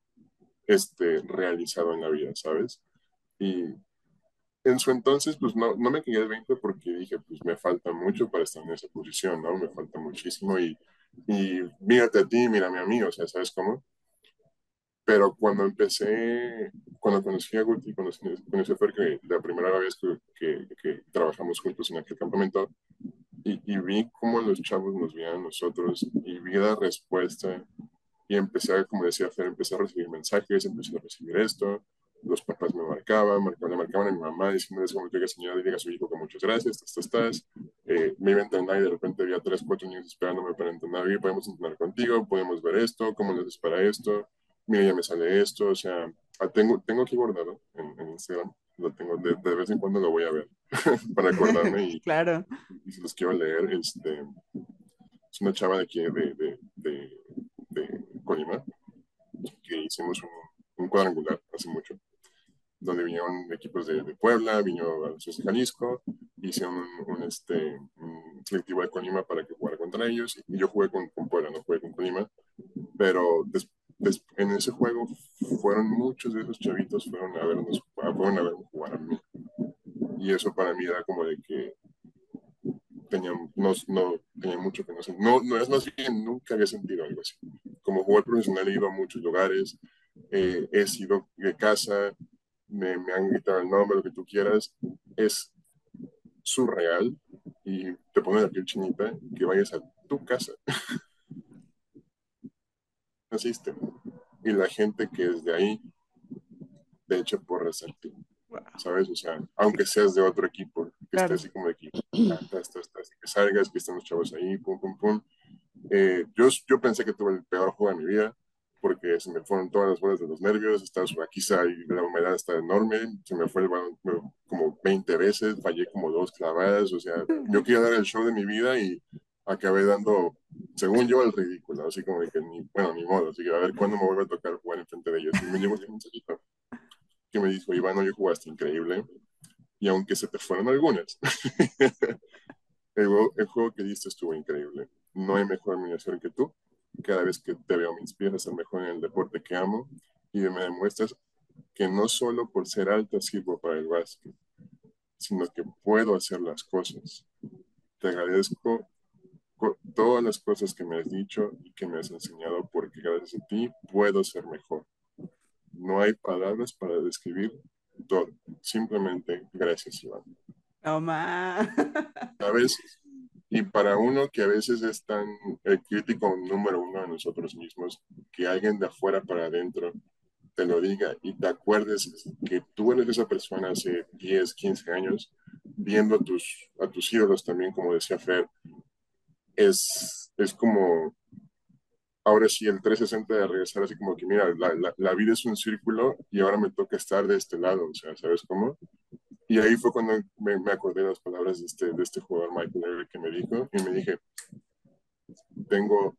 realizado en la vida, ¿sabes? Y en su entonces, pues no me quedé el 20 porque dije, pues me falta mucho para estar en esa posición, ¿no? Me falta muchísimo y mírate a ti, mírame a mí, o sea, ¿sabes cómo? Pero cuando conocí a Guti, conocí a Fer, que la primera vez que trabajamos juntos en aquel campamento, y vi cómo los chavos nos veían a nosotros, y vi la respuesta, y como decía Fer, empecé a recibir mensajes, empecé a recibir esto, los papás le marcaban a mi mamá diciendo, como que señora, diga a su hijo que muchas gracias, me iba a entrenar y de repente había 3, 4 niños esperándome para entrenar, oye, podemos entrenar contigo, podemos ver esto, cómo les haces para esto, mira, ya me sale esto, o sea, tengo aquí guardado en Instagram, lo tengo, de vez en cuando lo voy a ver para acordarme Claro. y se los quiero leer, es una chava de aquí de Colima, que hicimos un cuadrangular hace mucho, donde vinieron equipos de Puebla, vino a los de Jalisco, hicieron un selectivo de Colima para que jugara contra ellos, y yo jugué con Puebla, no jugué con Colima, pero en ese juego fueron muchos de esos chavitos, fueron a vernos jugar a mí, y eso para mí era como de que tenía mucho que no sé, no es más bien, nunca había sentido algo así. Como jugador profesional he ido a muchos lugares, he sido de casa, me han gritado el nombre, lo que tú quieras, es surreal y te pone la piel chinita que vayas a tu casa. Asiste. Y la gente que es de ahí, de hecho, por resaltar, ¿sabes? O sea, aunque seas de otro equipo, que Claro. estés así como de equipo, que salgas, que estén los chavos ahí, pum, pum, pum. Yo pensé que tuve el peor juego de mi vida, porque se me fueron todas las bolas de los nervios, aquí la humedad está enorme, se me fue el balón como 20 veces, fallé como 2 clavadas, o sea, yo quería dar el show de mi vida y acabé dando, según yo, el ridículo, así como de que ni modo, así que a ver cuándo me vuelve a tocar jugar enfrente de ellos. Y me llegó un mensajito que me dijo, Iván, hoy jugaste increíble, y aunque se te fueron algunas, el juego que diste estuvo increíble. No hay mejor admiración que tú. Cada vez que te veo me inspiras a ser mejor en el deporte que amo y me demuestras que no solo por ser alta sirvo para el básquet, sino que puedo hacer las cosas. Te agradezco todas las cosas que me has dicho y que me has enseñado porque gracias a ti puedo ser mejor. No hay palabras para describir todo. Simplemente gracias, Iván. No más. ¿Sabes? Y para uno que a veces es tan el crítico número uno de nosotros mismos, que alguien de afuera para adentro te lo diga y te acuerdes que tú eres esa persona hace 10, 15 años, viendo a tus ídolos también, como decía Fer, es como, ahora sí, el 360 de regresar así como que, mira, la vida es un círculo y ahora me toca estar de este lado, o sea, ¿sabes cómo? Y ahí fue cuando me acordé de las palabras de este jugador Michael Avery que me dijo y me dije, tengo,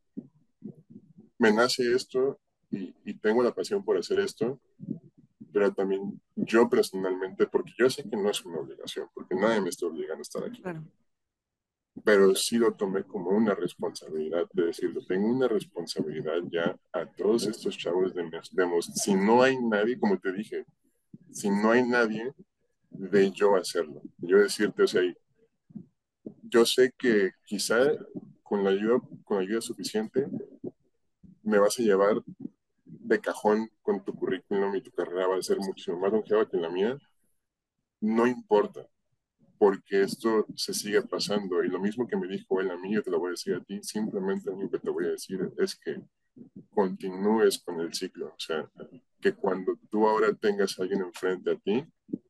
me nace esto y tengo la pasión por hacer esto, pero también yo personalmente, porque yo sé que no es una obligación, porque nadie me está obligando a estar aquí, Claro. pero sí lo tomé como una responsabilidad de decirlo, tengo una responsabilidad ya a todos estos chavos si no hay nadie, como te dije, si no hay nadie, de yo hacerlo, yo decirte, o sea, yo sé que quizá con la ayuda suficiente me vas a llevar de cajón con tu currículum y tu carrera va a ser muchísimo más longeva que la mía, no importa, porque esto se sigue pasando. Y lo mismo que me dijo él a mí, yo te lo voy a decir a ti, simplemente lo único que te voy a decir es que continúes con el ciclo. O sea, que cuando tú ahora tengas a alguien enfrente a ti,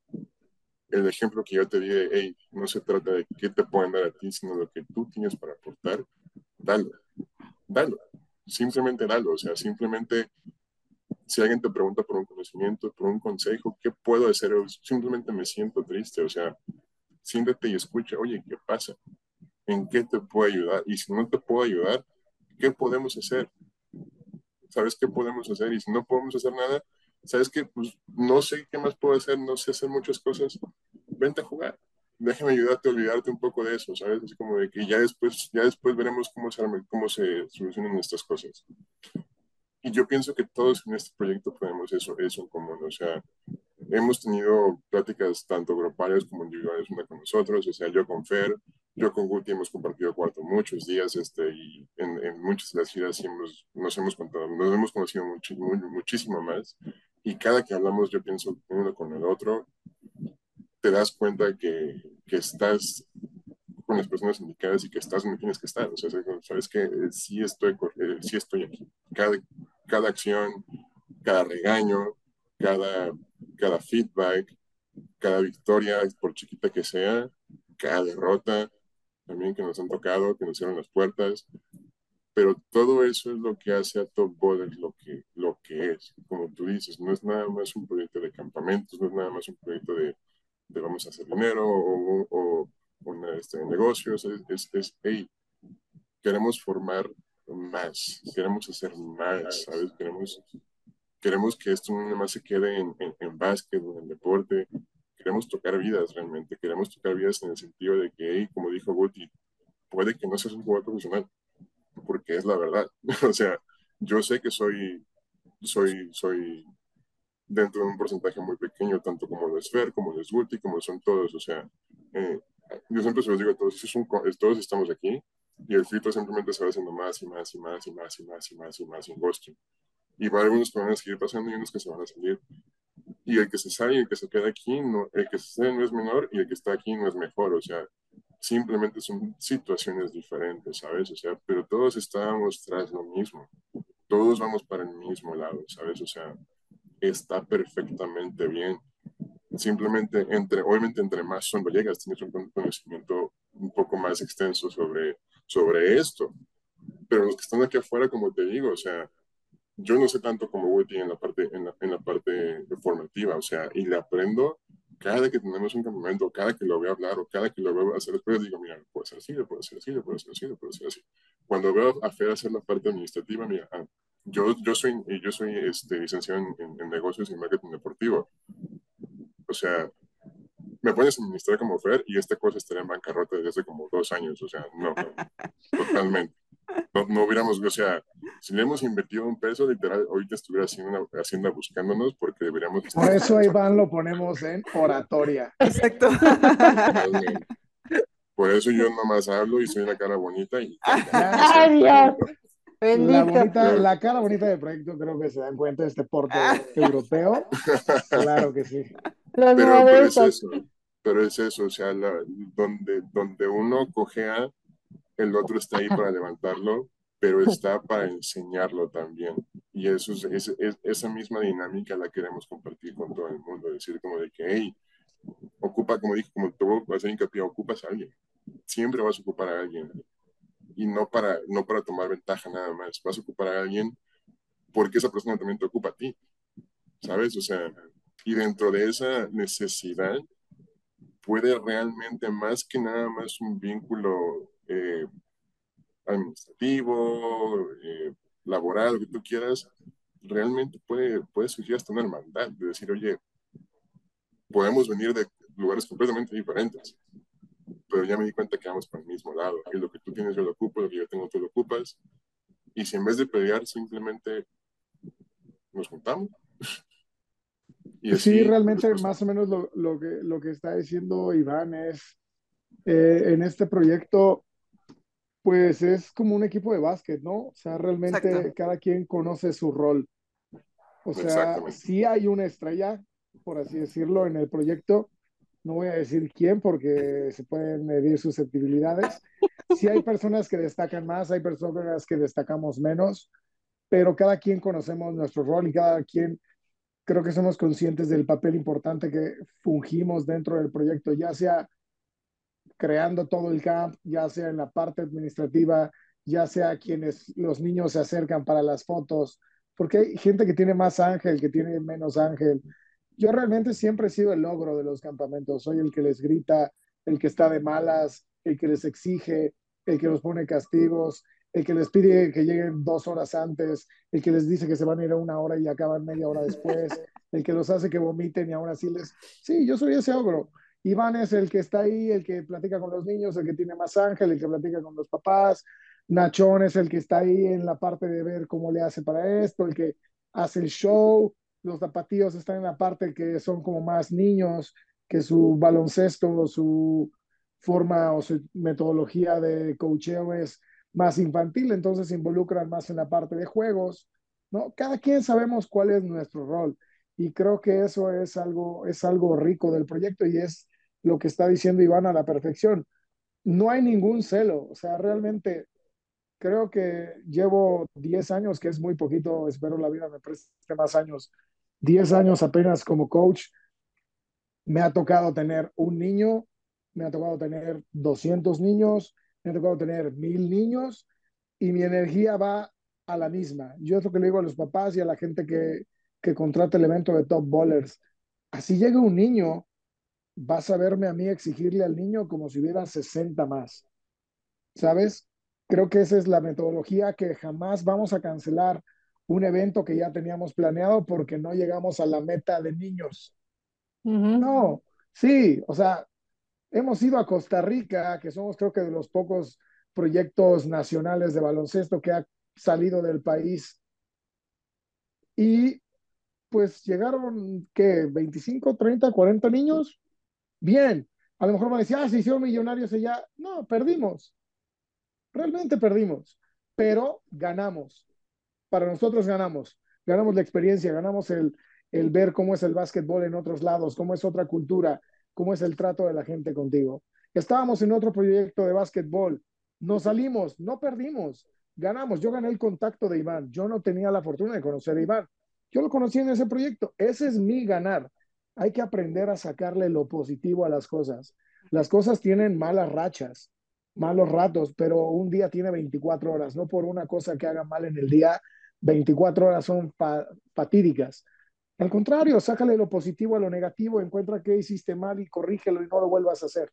el ejemplo que yo te di de, hey, no se trata de qué te pueden dar a ti, sino lo que tú tienes para aportar, dalo, dalo. Simplemente dalo, o sea, simplemente si alguien te pregunta por un conocimiento, por un consejo, ¿qué puedo hacer? Simplemente me siento triste, o sea, siéntate y escucha, oye, ¿qué pasa? ¿En qué te puedo ayudar? Y si no te puedo ayudar, ¿qué podemos hacer? ¿Sabes qué podemos hacer? Y si no podemos hacer nada, ¿sabes qué? Pues no sé qué más puedo hacer, no sé hacer muchas cosas, vente a jugar. Déjame ayudarte a olvidarte un poco de eso, ¿sabes? Es como de que ya después veremos cómo se solucionan estas cosas. Y yo pienso que todos en este proyecto podemos eso en común, o sea, hemos tenido pláticas tanto grupales como individuales una con nosotros, o sea, yo con Fer, yo con Guti hemos compartido cuarto muchos días, y en muchas de las giras sí nos hemos contado, nos hemos conocido muchísimo más, y cada que hablamos yo pienso uno con el otro, te das cuenta que estás con las personas indicadas y que estás donde tienes que estar, o sea, sabes que sí estoy aquí, cada acción, cada regaño, cada, cada feedback, cada victoria, por chiquita que sea, cada derrota también que nos han tocado, que nos cierran las puertas, pero todo eso es lo que hace a Top Boulder lo que es. Como tú dices, no es nada más un proyecto de campamentos, no es nada más un proyecto de vamos a hacer dinero o negocios, hey, queremos formar más, queremos hacer más, ¿sabes? Queremos que esto no nada más se quede en básquet o en el deporte. Queremos tocar vidas realmente. Queremos tocar vidas en el sentido de que, hey, como dijo Guti, puede que no seas un jugador profesional, porque es la verdad. O sea, yo sé que soy dentro de un porcentaje muy pequeño, tanto como lo es Fer, como lo es Guti, como son todos. O sea, eh, yo siempre se los digo a todos, todos estamos aquí y el filtro simplemente se va haciendo más y más y más y más y más y más y más y más y va a haber algunos que van a seguir pasando y unos que se van a salir. Y el que se sale y el que se queda aquí, no, el que se sale no es menor y el que está aquí no es mejor. O sea, simplemente son situaciones diferentes, ¿sabes? O sea, pero todos estábamos tras lo mismo. Todos vamos para el mismo lado, ¿sabes? O sea, está perfectamente bien. Simplemente, obviamente, entre más cuando llegas, tienes un conocimiento un poco más extenso sobre esto. Pero los que están aquí afuera, como te digo, o sea, yo no sé tanto como Woody en la parte formativa, o sea, y le aprendo cada que tenemos un campamento, cada que lo veo hablar o cada que lo veo hacer después, digo, mira, lo puedo hacer así, lo puedo hacer así, lo puedo hacer así, lo puedo hacer así. Cuando veo a Fer hacer la parte administrativa, mira, yo soy licenciado en negocios y marketing deportivo. O sea, me pones a administrar como Fer y esta cosa estaría en bancarrota desde hace como 2 años. O sea, no, totalmente. No hubiéramos, o sea, si le hemos invertido un peso, literal, ahorita estuviera Hacienda buscándonos porque deberíamos Por estar eso a haciendo Iván lo ponemos en oratoria. Exacto. totalmente. Por eso yo nomás hablo y soy la cara bonita y ya, o Ya, sea, ¡Ay, Dios! Bendito. yo, la cara bonita del proyecto creo que se dan cuenta de este porte europeo. Claro que sí. Los pero modestos. es eso, o sea, donde uno cojea, el otro está ahí para levantarlo, pero está para enseñarlo también. Y eso esa misma dinámica la queremos compartir con todo el mundo, decir como de que, hey, ocupa, como dije, como tú vas a hacer hincapié, ocupas a alguien, siempre vas a ocupar a alguien, y no para tomar ventaja nada más, vas a ocupar a alguien porque esa persona también te ocupa a ti, ¿sabes? O sea, y dentro de esa necesidad puede realmente más que nada más un vínculo administrativo, laboral, lo que tú quieras, realmente puede surgir hasta una hermandad, de decir, oye, podemos venir de lugares completamente diferentes, pero ya me di cuenta que vamos para el mismo lado, y lo que tú tienes yo lo ocupo, lo que yo tengo tú lo ocupas, y si en vez de pelear simplemente nos juntamos, y Sí, así las realmente cosas. más o menos lo que está diciendo Iván es, en este proyecto, pues es como un equipo de básquet, ¿no? O sea, Exacto. realmente cada quien conoce su rol. O sea, Exactamente. sí hay una estrella, por así decirlo, en el proyecto. No voy a decir quién porque se pueden medir susceptibilidades. Sí hay personas que destacan más, hay personas que destacamos menos, pero cada quien conocemos nuestro rol y cada quien creo que somos conscientes del papel importante que fungimos dentro del proyecto, ya sea creando todo el camp, ya sea en la parte administrativa, ya sea quienes los niños se acercan para las fotos, porque hay gente que tiene más ángel, que tiene menos ángel. Yo realmente siempre he sido el logro de los campamentos, soy el que les grita, el que está de malas, el que les exige, el que los pone castigos, el que les pide que lleguen 2 horas antes, el que les dice que se van a ir a 1 hora y acaban media hora después, el que los hace que vomiten y aún así les... Sí, yo soy ese ogro. Iván es el que está ahí, el que platica con los niños, el que tiene más ángel, el que platica con los papás. Nachón es el que está ahí en la parte de ver cómo le hace para esto, el que hace el show. Los zapatillos están en la parte que son como más niños, que su baloncesto o su forma o su metodología de coacheo es más infantil, entonces se involucran más en la parte de juegos, ¿no? Cada quien sabemos cuál es nuestro rol y creo que eso es algo rico del proyecto y es lo que está diciendo Iván a la perfección. No hay ningún celo, o sea, realmente creo que llevo 10 años, que es muy poquito, espero la vida me preste más años, 10 años apenas como coach. Me ha tocado tener un niño, me ha tocado tener 200 niños, me ha tocado tener 1000 niños y mi energía va a la misma. Yo es lo que le digo a los papás y a la gente que contrata el evento de Top Bowlers. Así llega un niño, vas a verme a mí exigirle al niño como si hubiera 60 más, ¿sabes? Creo que esa es la metodología, que jamás vamos a cancelar un evento que ya teníamos planeado porque no llegamos a la meta de niños. Ujú. No, sí, o sea, hemos ido a Costa Rica, que somos creo que de los pocos proyectos nacionales de baloncesto que ha salido del país, y pues llegaron, ¿qué? 25, 30, 40 niños. Bien, a lo mejor van a decir, se hicieron millonarios allá. No, perdimos, realmente perdimos, pero ganamos. Para nosotros ganamos. Ganamos la experiencia, ganamos el ver cómo es el básquetbol en otros lados, cómo es otra cultura, cómo es el trato de la gente contigo. Estábamos en otro proyecto de básquetbol, nos salimos, no perdimos, ganamos. Yo gané el contacto de Iván, yo no tenía la fortuna de conocer a Iván, yo lo conocí en ese proyecto, ese es mi ganar. Hay que aprender a sacarle lo positivo a las cosas. Las cosas tienen malas rachas, malos ratos, pero un día tiene 24 horas, no por una cosa que haga mal en el día 24 horas son fatídicas. Al contrario, sácale lo positivo a lo negativo, encuentra qué hiciste mal y corrígelo y no lo vuelvas a hacer.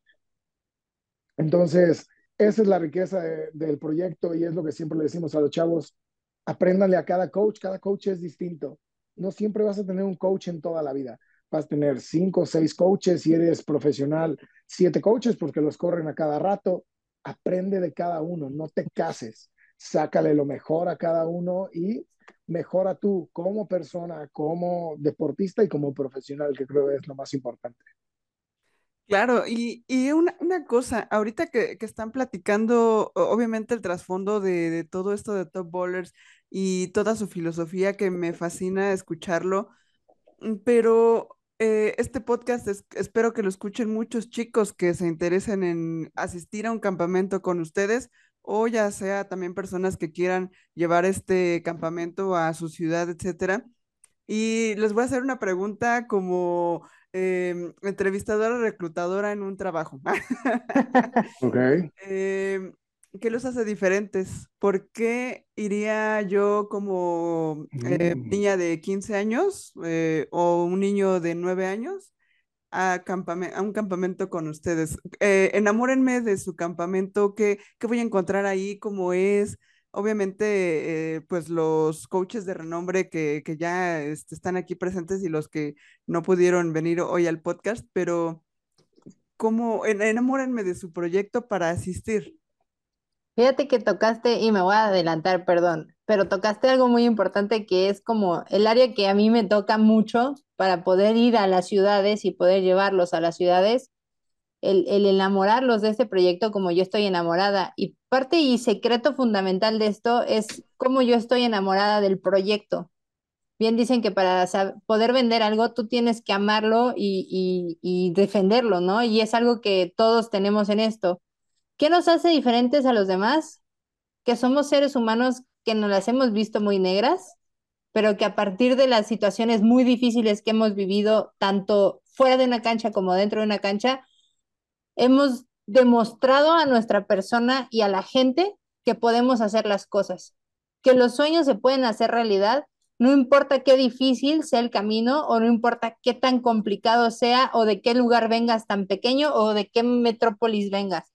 Entonces, esa es la riqueza del proyecto y es lo que siempre le decimos a los chavos, apréndanle a cada coach es distinto. No siempre vas a tener un coach en toda la vida. Vas a tener 5 o 6 coaches si eres profesional, 7 coaches porque los corren a cada rato. Aprende de cada uno, no te cases, sácale lo mejor a cada uno y mejora tú como persona, como deportista y como profesional, que creo que es lo más importante. Claro, y una cosa, ahorita que están platicando, obviamente el trasfondo de todo esto de Top Bowlers y toda su filosofía que me fascina escucharlo. Pero este podcast espero que lo escuchen muchos chicos que se interesen en asistir a un campamento con ustedes o ya sea también personas que quieran llevar este campamento a su ciudad, etcétera. Y les voy a hacer una pregunta como entrevistadora reclutadora en un trabajo. Ok. Em, ¿Qué los hace diferentes? ¿Por qué iría yo como Mm. niña de 15 años o un niño de 9 años a un campamento con ustedes? Enamórenme de su campamento, ¿qué voy a encontrar ahí? ¿Cómo es? Obviamente, pues los coaches de renombre que ya están aquí presentes y los que no pudieron venir hoy al podcast, pero enamórenme de su proyecto para asistir. Fíjate que tocaste, y me voy a adelantar, perdón, pero tocaste algo muy importante que es como el área que a mí me toca mucho para poder ir a las ciudades y poder llevarlos a las ciudades, el enamorarlos de este proyecto como yo estoy enamorada. Y parte y secreto fundamental de esto es cómo yo estoy enamorada del proyecto. Bien dicen que para poder vender algo tú tienes que amarlo y defenderlo, ¿no? Y es algo que todos tenemos en esto. ¿Qué nos hace diferentes a los demás? Que somos seres humanos que nos las hemos visto muy negras, pero que a partir de las situaciones muy difíciles que hemos vivido, tanto fuera de una cancha como dentro de una cancha, hemos demostrado a nuestra persona y a la gente que podemos hacer las cosas, que los sueños se pueden hacer realidad, no importa qué difícil sea el camino o no importa qué tan complicado sea o de qué lugar vengas tan pequeño o de qué metrópolis vengas.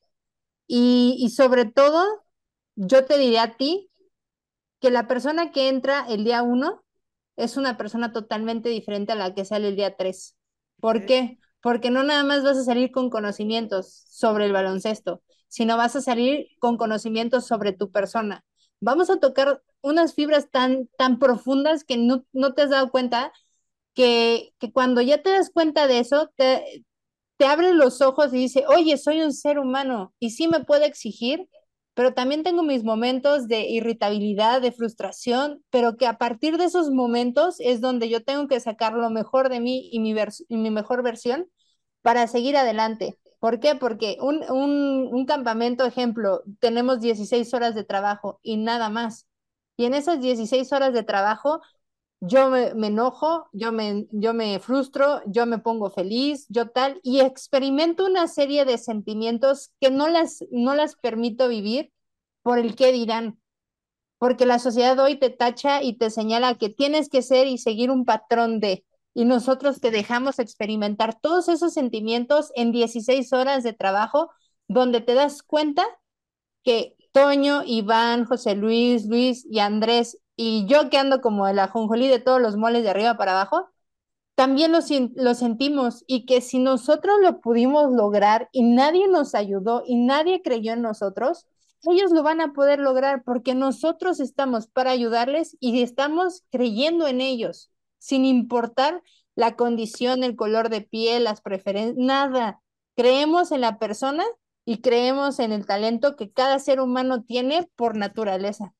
Y sobre todo, yo te diría a ti que la persona que entra el día uno es una persona totalmente diferente a la que sale el día 3. ¿Por Ok. qué? Porque no nada más vas a salir con conocimientos sobre el baloncesto, sino vas a salir con conocimientos sobre tu persona. Vamos a tocar unas fibras tan profundas que no te has dado cuenta que cuando ya te das cuenta de eso, te abre los ojos y dice, oye, soy un ser humano y sí me puedo exigir, pero también tengo mis momentos de irritabilidad, de frustración, pero que a partir de esos momentos es donde yo tengo que sacar lo mejor de mí y y mi mejor versión para seguir adelante. ¿Por qué? Porque un campamento, ejemplo, tenemos 16 horas de trabajo y nada más. Y en esas 16 horas de trabajo me enojo, yo me frustro, yo me pongo feliz, yo tal, y experimento una serie de sentimientos que no las permito vivir por el qué dirán, porque la sociedad hoy te tacha y te señala que tienes que ser y seguir un patrón de, y nosotros te dejamos experimentar todos esos sentimientos en 16 horas de trabajo, donde te das cuenta que Toño, Iván, José Luis, Luis y Andrés, y yo que ando como el ajonjolí de todos los moles de arriba para abajo, también lo sentimos y que si nosotros lo pudimos lograr y nadie nos ayudó y nadie creyó en nosotros, ellos lo van a poder lograr porque nosotros estamos para ayudarles y estamos creyendo en ellos, sin importar la condición, el color de piel, las preferencias, nada. Creemos en la persona y creemos en el talento que cada ser humano tiene por naturaleza.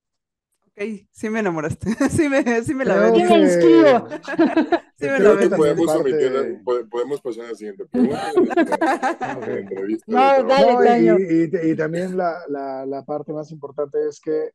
Ok, sí me enamoraste. Sí me la Creo ¿Qué vendí. me inscribo? que, Sí me la creo Creo que que vendí. también podemos parte, podemos pasar a la siguiente pregunta de la ok. entrevista de No, trabajo. dale, No, Toño. y también la parte más importante es que,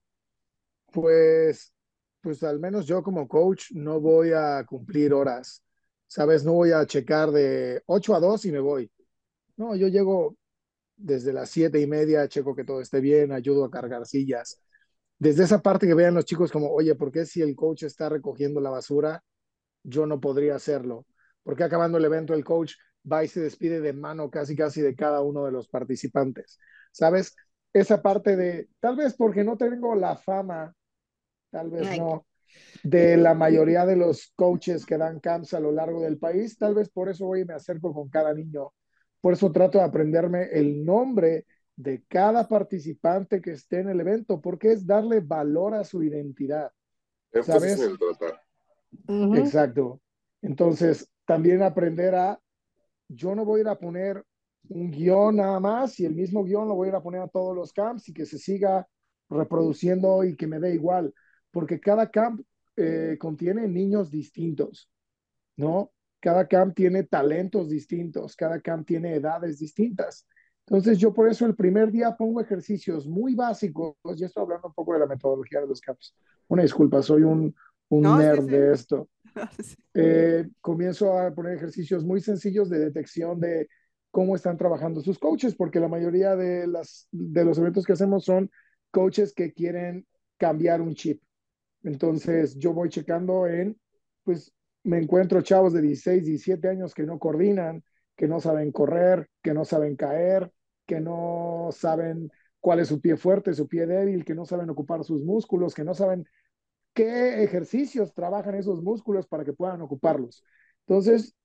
pues, pues al menos yo como coach no voy a cumplir horas, ¿sabes? No voy a checar de 8 a 2 y me voy. No, yo llego desde las 7:30, checo que todo esté bien, ayudo a cargar sillas. Desde esa parte que vean los chicos como, oye, ¿por qué si el coach está recogiendo la basura, yo no podría hacerlo? Porque acabando el evento el coach va y se despide de mano casi casi de cada uno de los participantes? ¿Sabes? Esa parte de, tal vez porque no tengo la fama, tal vez Ay, no, de la mayoría de los coaches que dan camps a lo largo del país, tal vez por eso voy y me acerco con cada niño. Por eso trato de aprenderme el nombre de cada participante que esté en el evento, porque es darle valor a su identidad, Énfasis en ¿sabes? el tratar. ujú. Exacto. Entonces, también aprender a, yo no voy a ir a poner un guión nada más y el mismo guión lo voy a ir a poner a todos los camps y que se siga reproduciendo y que me dé igual, porque cada camp contiene niños distintos, ¿no? Cada camp tiene talentos distintos, cada camp tiene edades distintas. Entonces yo por eso el primer día pongo ejercicios muy básicos. Ya estoy hablando un poco de la metodología de los camps. Una disculpa, soy un No, sí, nerd sí. de esto. Sí. Comienzo a poner ejercicios muy sencillos de detección de cómo están trabajando sus coaches, porque la mayoría de los eventos que hacemos son coaches que quieren cambiar un chip. Entonces yo voy checando pues me encuentro chavos de 16, 17 años que no coordinan, que no saben correr, que no saben caer, que no saben cuál es su pie fuerte, su pie débil, que no saben ocupar sus músculos, que no saben qué ejercicios trabajan esos músculos para que puedan ocuparlos. Entonces,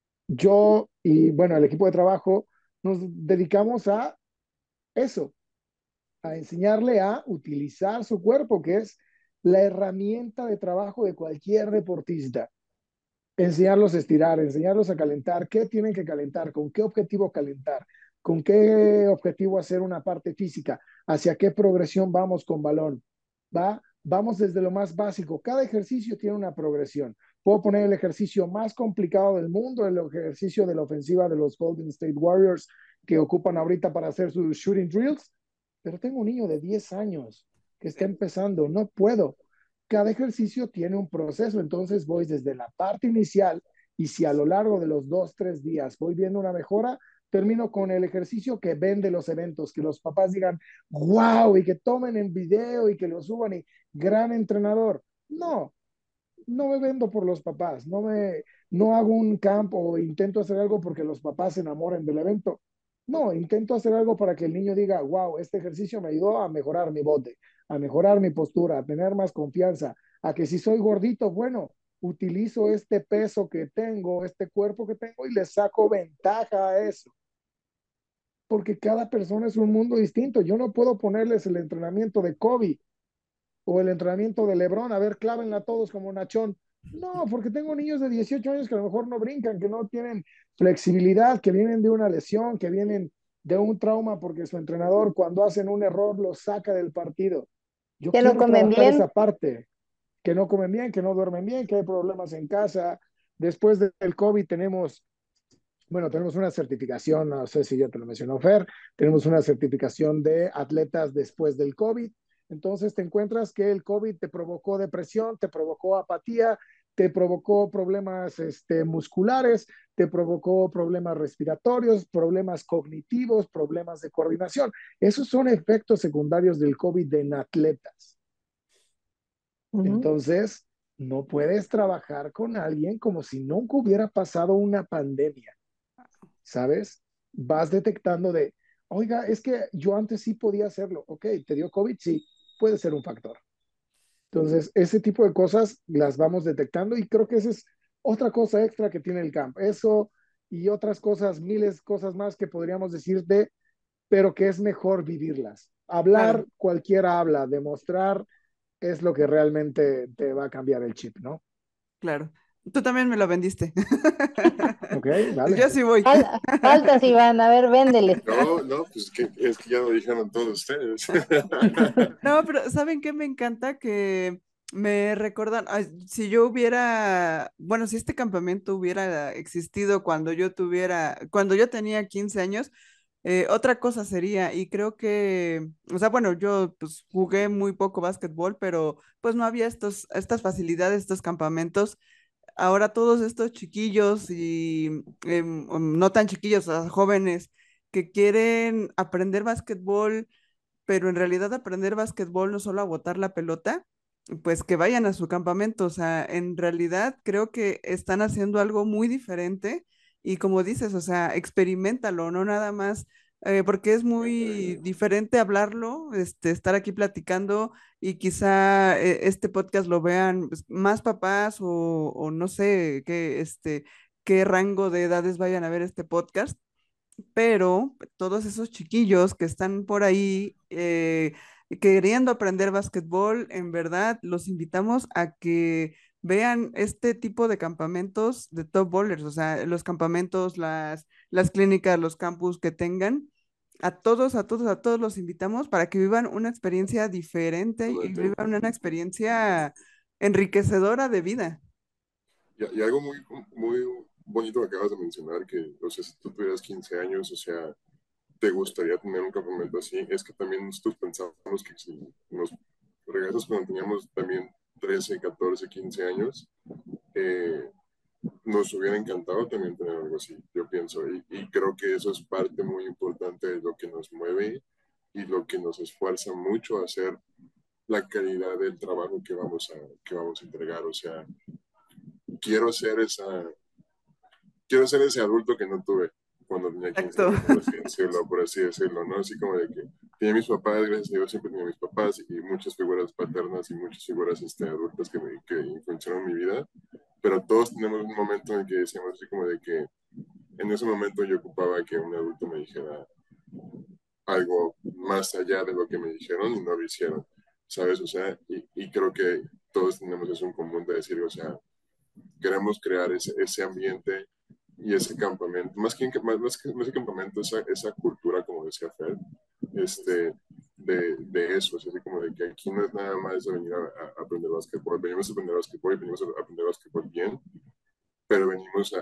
yo y bueno, el equipo de trabajo nos dedicamos a eso, a enseñarle a utilizar su cuerpo, que es la herramienta de trabajo de cualquier deportista. Enseñarlos a estirar, enseñarlos a calentar, qué tienen que calentar, con qué objetivo calentar, con qué objetivo hacer una parte física, hacia qué progresión vamos con balón. Vamos desde lo más básico. Cada ejercicio tiene una progresión. Puedo poner el ejercicio más complicado del mundo, el ejercicio de la ofensiva de los Golden State Warriors que ocupan ahorita para hacer sus shooting drills, pero tengo un niño de 10 años que está Sí. empezando, no puedo. Cada ejercicio tiene un proceso, entonces voy desde la parte inicial y si a lo largo de los 2, 3 días voy viendo una mejora, termino con el ejercicio que vende los eventos, que los papás digan, wow, y que tomen en video y que lo suban y gran entrenador. No, no me vendo por los papás, no hago un campo o intento hacer algo porque los papás se enamoren del evento. No, intento hacer algo para que el niño diga, wow, este ejercicio me ayudó a mejorar mi bote, a mejorar mi postura, a tener más confianza, a que si soy gordito, bueno, utilizo este peso que tengo, este cuerpo que tengo y le saco ventaja a eso, porque cada persona es un mundo distinto. Yo no puedo ponerles el entrenamiento de Kobe o el entrenamiento de LeBron, a ver, clávenla todos como Nachón. No, porque tengo niños de 18 años que a lo mejor no brincan, que no tienen flexibilidad, que vienen de una lesión, que vienen de un trauma porque su entrenador cuando hacen un error los saca del partido. Yo Que no quiero comen trabajar bien. esa parte, que no comen bien, que no duermen bien, que hay problemas en casa. Después del COVID tenemos una certificación, no sé si ya te lo mencionó Fer, tenemos una certificación de atletas después del COVID. Entonces te encuentras que el COVID te provocó depresión, te provocó apatía, te provocó problemas musculares, te provocó problemas respiratorios, problemas cognitivos, problemas de coordinación. Esos son efectos secundarios del COVID en atletas. Ujú. Entonces, no puedes trabajar con alguien como si nunca hubiera pasado una pandemia. ¿Sabes? Vas detectando de, oiga, es que yo antes sí podía hacerlo. Ok, ¿te dio COVID? Sí, puede ser un factor. Entonces, ese tipo de cosas las vamos detectando y creo que esa es otra cosa extra que tiene el camp. Eso y otras cosas, miles cosas más que podríamos decirte, pero que es mejor vivirlas. Claro, Hablar, cualquiera habla, demostrar es lo que realmente te va a cambiar el chip, ¿no? claro. Tú también me lo vendiste. Ok, Pues vale. yo sí voy. Faltas, Iván, a ver, véndele. No, no, pues es que ya lo dijeron todos ustedes. No, pero ¿saben qué me encanta? Que me recordan, ay, si yo hubiera, bueno, si este campamento hubiera existido cuando yo tenía 15 años, otra cosa sería, y creo que, o sea, bueno, yo pues jugué muy poco básquetbol, pero pues no había estas facilidades, estos campamentos. Ahora todos estos chiquillos y no tan chiquillos, o sea, jóvenes que quieren aprender básquetbol, pero en realidad aprender básquetbol no solo a botar la pelota, pues que vayan a su campamento. O sea, en realidad creo que están haciendo algo muy diferente y como dices, o sea, experimentalo, no nada más, porque es muy diferente hablarlo, estar aquí platicando y quizá este podcast lo vean pues, más papás o no sé qué rango de edades vayan a ver este podcast, pero todos esos chiquillos que están por ahí queriendo aprender básquetbol, en verdad los invitamos a que vean este tipo de campamentos de top bowlers, o sea, los campamentos, las clínicas, los campus que tengan. A todos los invitamos para que vivan una experiencia diferente y Totalmente. vivan una experiencia enriquecedora de vida. Y algo muy, muy bonito que acabas de mencionar, que, o sea, si tú tuvieras 15 años, o sea, te gustaría tener un campamento así, es que también nosotros pensamos que si nos regresas cuando teníamos también 13 14 15 años, eh, nos hubiera encantado también tener algo así, yo pienso, y creo que eso es parte muy importante de lo que nos mueve y lo que nos esfuerza mucho a hacer la calidad del trabajo que vamos a entregar, o sea, quiero ser esa, quiero ser ese adulto que no tuve cuando tenía 15 Exacto. años, por así decirlo, ¿no? Así como de que tenía mis papás, gracias a Dios siempre tenía mis papás y muchas figuras paternas y muchas figuras adultas que influenciaron mi vida, pero todos tenemos un momento en el que decíamos así como de que en ese momento yo ocupaba que un adulto me dijera algo más allá de lo que me dijeron y no lo hicieron, ¿sabes? O sea, y creo que todos tenemos eso en común de decir, o sea, queremos crear ese ambiente y ese campamento, más que campamento, esa cultura, como decía Fer, este, de eso, es así como de que aquí no es nada más de venir a aprender básquetbol, venimos a aprender básquetbol y venimos a aprender básquetbol bien, pero venimos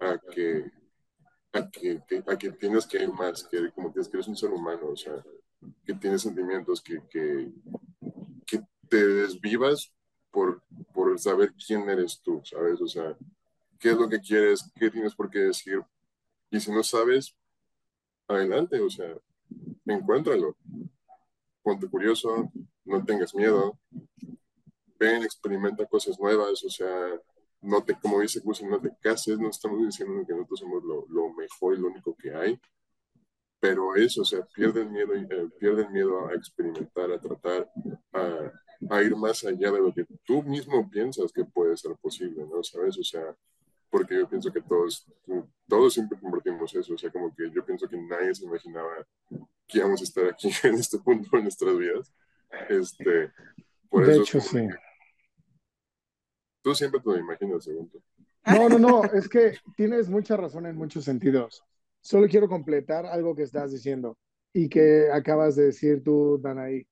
a que tienes que ir más, que como tienes que eres un ser humano, o sea, que tienes sentimientos, que te desvivas por, por saber quién eres tú, ¿sabes? O sea, qué es lo que quieres, qué tienes por qué decir. Y si no sabes, adelante, o sea, encuéntralo. Ponte curioso, no tengas miedo, ven, experimenta cosas nuevas, o sea, no te, como dice Gus, no te cases, no estamos diciendo que nosotros somos lo mejor y lo único que hay, pero eso, o sea, pierde el miedo a experimentar, a tratar, a ir más allá de lo que tú mismo piensas que puede ser posible, ¿no? ¿Sabes? O sea, porque yo pienso que todos siempre compartimos eso, o sea, como que yo pienso que nadie se imaginaba que íbamos a estar aquí en este punto en nuestras vidas. Este, por De eso es hecho, como sí. de que tú siempre te lo imaginas, según tú. No, no, no, es que tienes mucha razón en muchos sentidos. Solo quiero completar algo que estás diciendo y que acabas de decir tú, Danaí.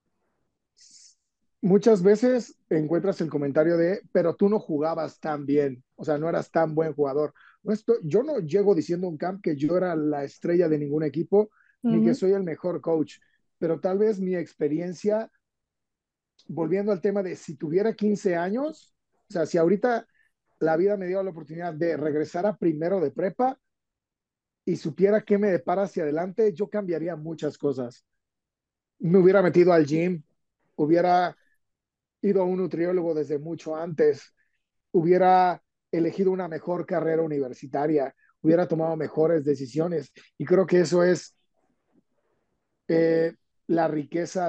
Muchas veces encuentras el comentario de, pero tú no jugabas tan bien, o sea, no eras tan buen jugador. Yo no llego diciendo un camp que yo era la estrella de ningún equipo, ni que Ujú. soy el mejor coach, pero tal vez mi experiencia, volviendo al tema de si tuviera 15 años, o sea, si ahorita la vida me dio la oportunidad de regresar a primero de prepa y supiera qué me depara hacia adelante, yo cambiaría muchas cosas. Me hubiera metido al gym, hubiera ido a un nutriólogo desde mucho antes, hubiera elegido una mejor carrera universitaria, hubiera tomado mejores decisiones. Y creo que eso es eh, la riqueza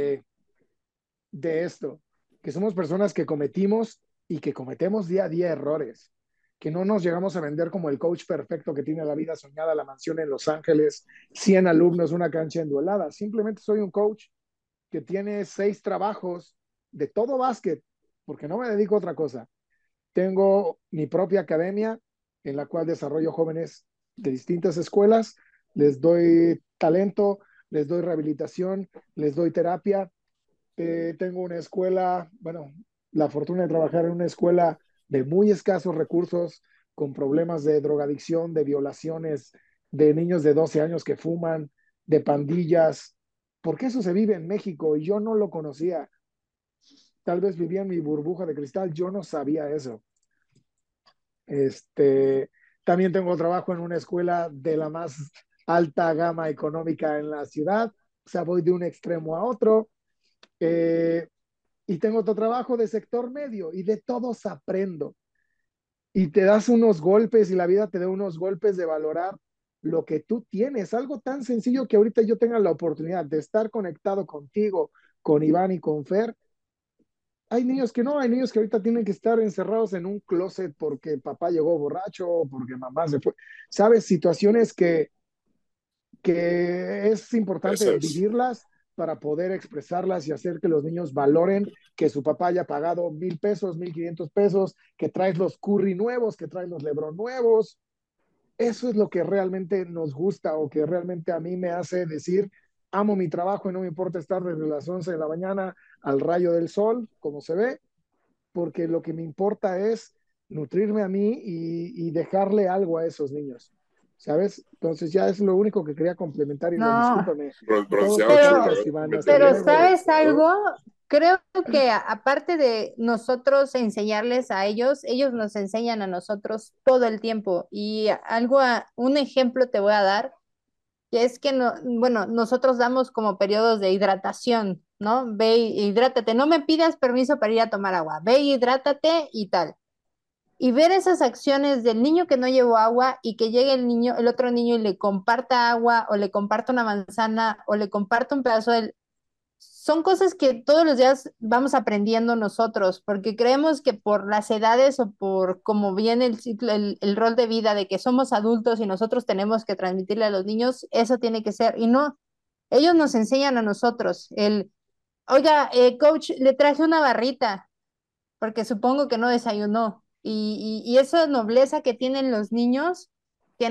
de esto, que somos personas que cometimos y que cometemos día a día errores, que no nos llegamos a vender como el coach perfecto que tiene la vida soñada, la mansión en Los Ángeles, 100 alumnos, una cancha enduelada. Simplemente soy un coach que tiene 6 trabajos de todo básquet, porque no me dedico a otra cosa. Tengo mi propia academia en la cual desarrollo jóvenes de distintas escuelas, les doy talento, les doy rehabilitación, les doy terapia. Tengo una escuela, bueno, la fortuna de trabajar en una escuela de muy escasos recursos, con problemas de drogadicción, de violaciones, de niños de 12 años que fuman, de pandillas, porque eso se vive en México y yo no lo conocía. Tal vez vivía en mi burbuja de cristal, yo no sabía eso. Este, también tengo trabajo en una escuela de la más alta gama económica en la ciudad, o sea, voy de un extremo a otro. Eh, y tengo otro trabajo de sector medio y de todos aprendo. Y te das unos golpes y la vida te da unos golpes de valorar lo que tú tienes. Algo tan sencillo que ahorita yo tenga la oportunidad de estar conectado contigo, con Iván y con Fer. Hay niños que no, hay niños que ahorita tienen que estar encerrados en un closet porque papá llegó borracho, porque mamá se fue. ¿Sabes? Situaciones que es importante Esas, vivirlas para poder expresarlas y hacer que los niños valoren que su papá haya pagado 1,000 pesos, 1,500 pesos, que traes los Curry nuevos, que traes los Lebron nuevos. Eso es lo que realmente nos gusta o que realmente a mí me hace decir, amo mi trabajo y no me importa estar desde las 11 de la mañana al rayo del sol, como se ve, porque lo que me importa es nutrirme a mí y dejarle algo a esos niños, ¿sabes? Entonces ya es lo único que quería complementar y No, discúlpame todo tu bronceado, chulo, pero, podcast, Iván, hasta meterle que pero vengo ¿sabes bronceado. algo? Creo que aparte de nosotros enseñarles a ellos, ellos nos enseñan a nosotros todo el tiempo. Y algo, un ejemplo te voy a dar, que es que no, bueno, nosotros damos como periodos de hidratación, ¿no? Ve y hidrátate, no me pidas permiso para ir a tomar agua, ve y hidrátate y tal. Y ver esas acciones del niño que no llevó agua y que llegue el niño, el otro niño y le comparta agua o le comparta una manzana o le comparta un pedazo de... Son cosas que todos los días vamos aprendiendo nosotros, porque creemos que por las edades o por cómo viene el ciclo, el rol de vida de que somos adultos y nosotros tenemos que transmitirle a los niños, eso tiene que ser. Y no, ellos nos enseñan a nosotros el, oiga, coach, le traje una barrita porque supongo que no desayunó. Y esa nobleza que tienen los niños que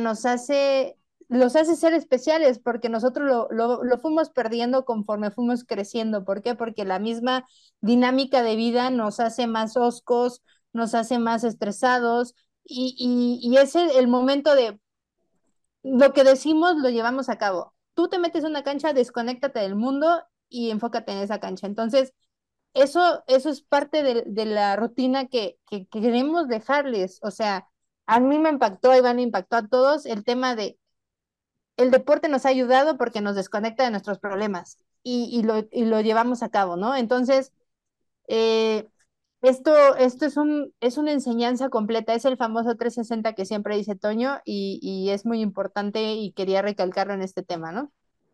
los hace ser especiales, porque nosotros lo fuimos perdiendo conforme fuimos creciendo. ¿Por qué? Porque la misma dinámica de vida nos hace más hoscos, nos hace más estresados, y es el momento de lo que decimos lo llevamos a cabo. Tú te metes en una cancha, desconéctate del mundo y enfócate en esa cancha. Entonces, eso es parte de la rutina que queremos dejarles. O sea, a mí me impactó, a Iván impactó a todos el tema de el deporte nos ha ayudado porque nos desconecta de nuestros problemas y lo llevamos a cabo, ¿no? Entonces, eh, esto es una enseñanza completa, es el famoso 360 que siempre dice Toño y es muy importante y quería recalcarlo en este tema, ¿no?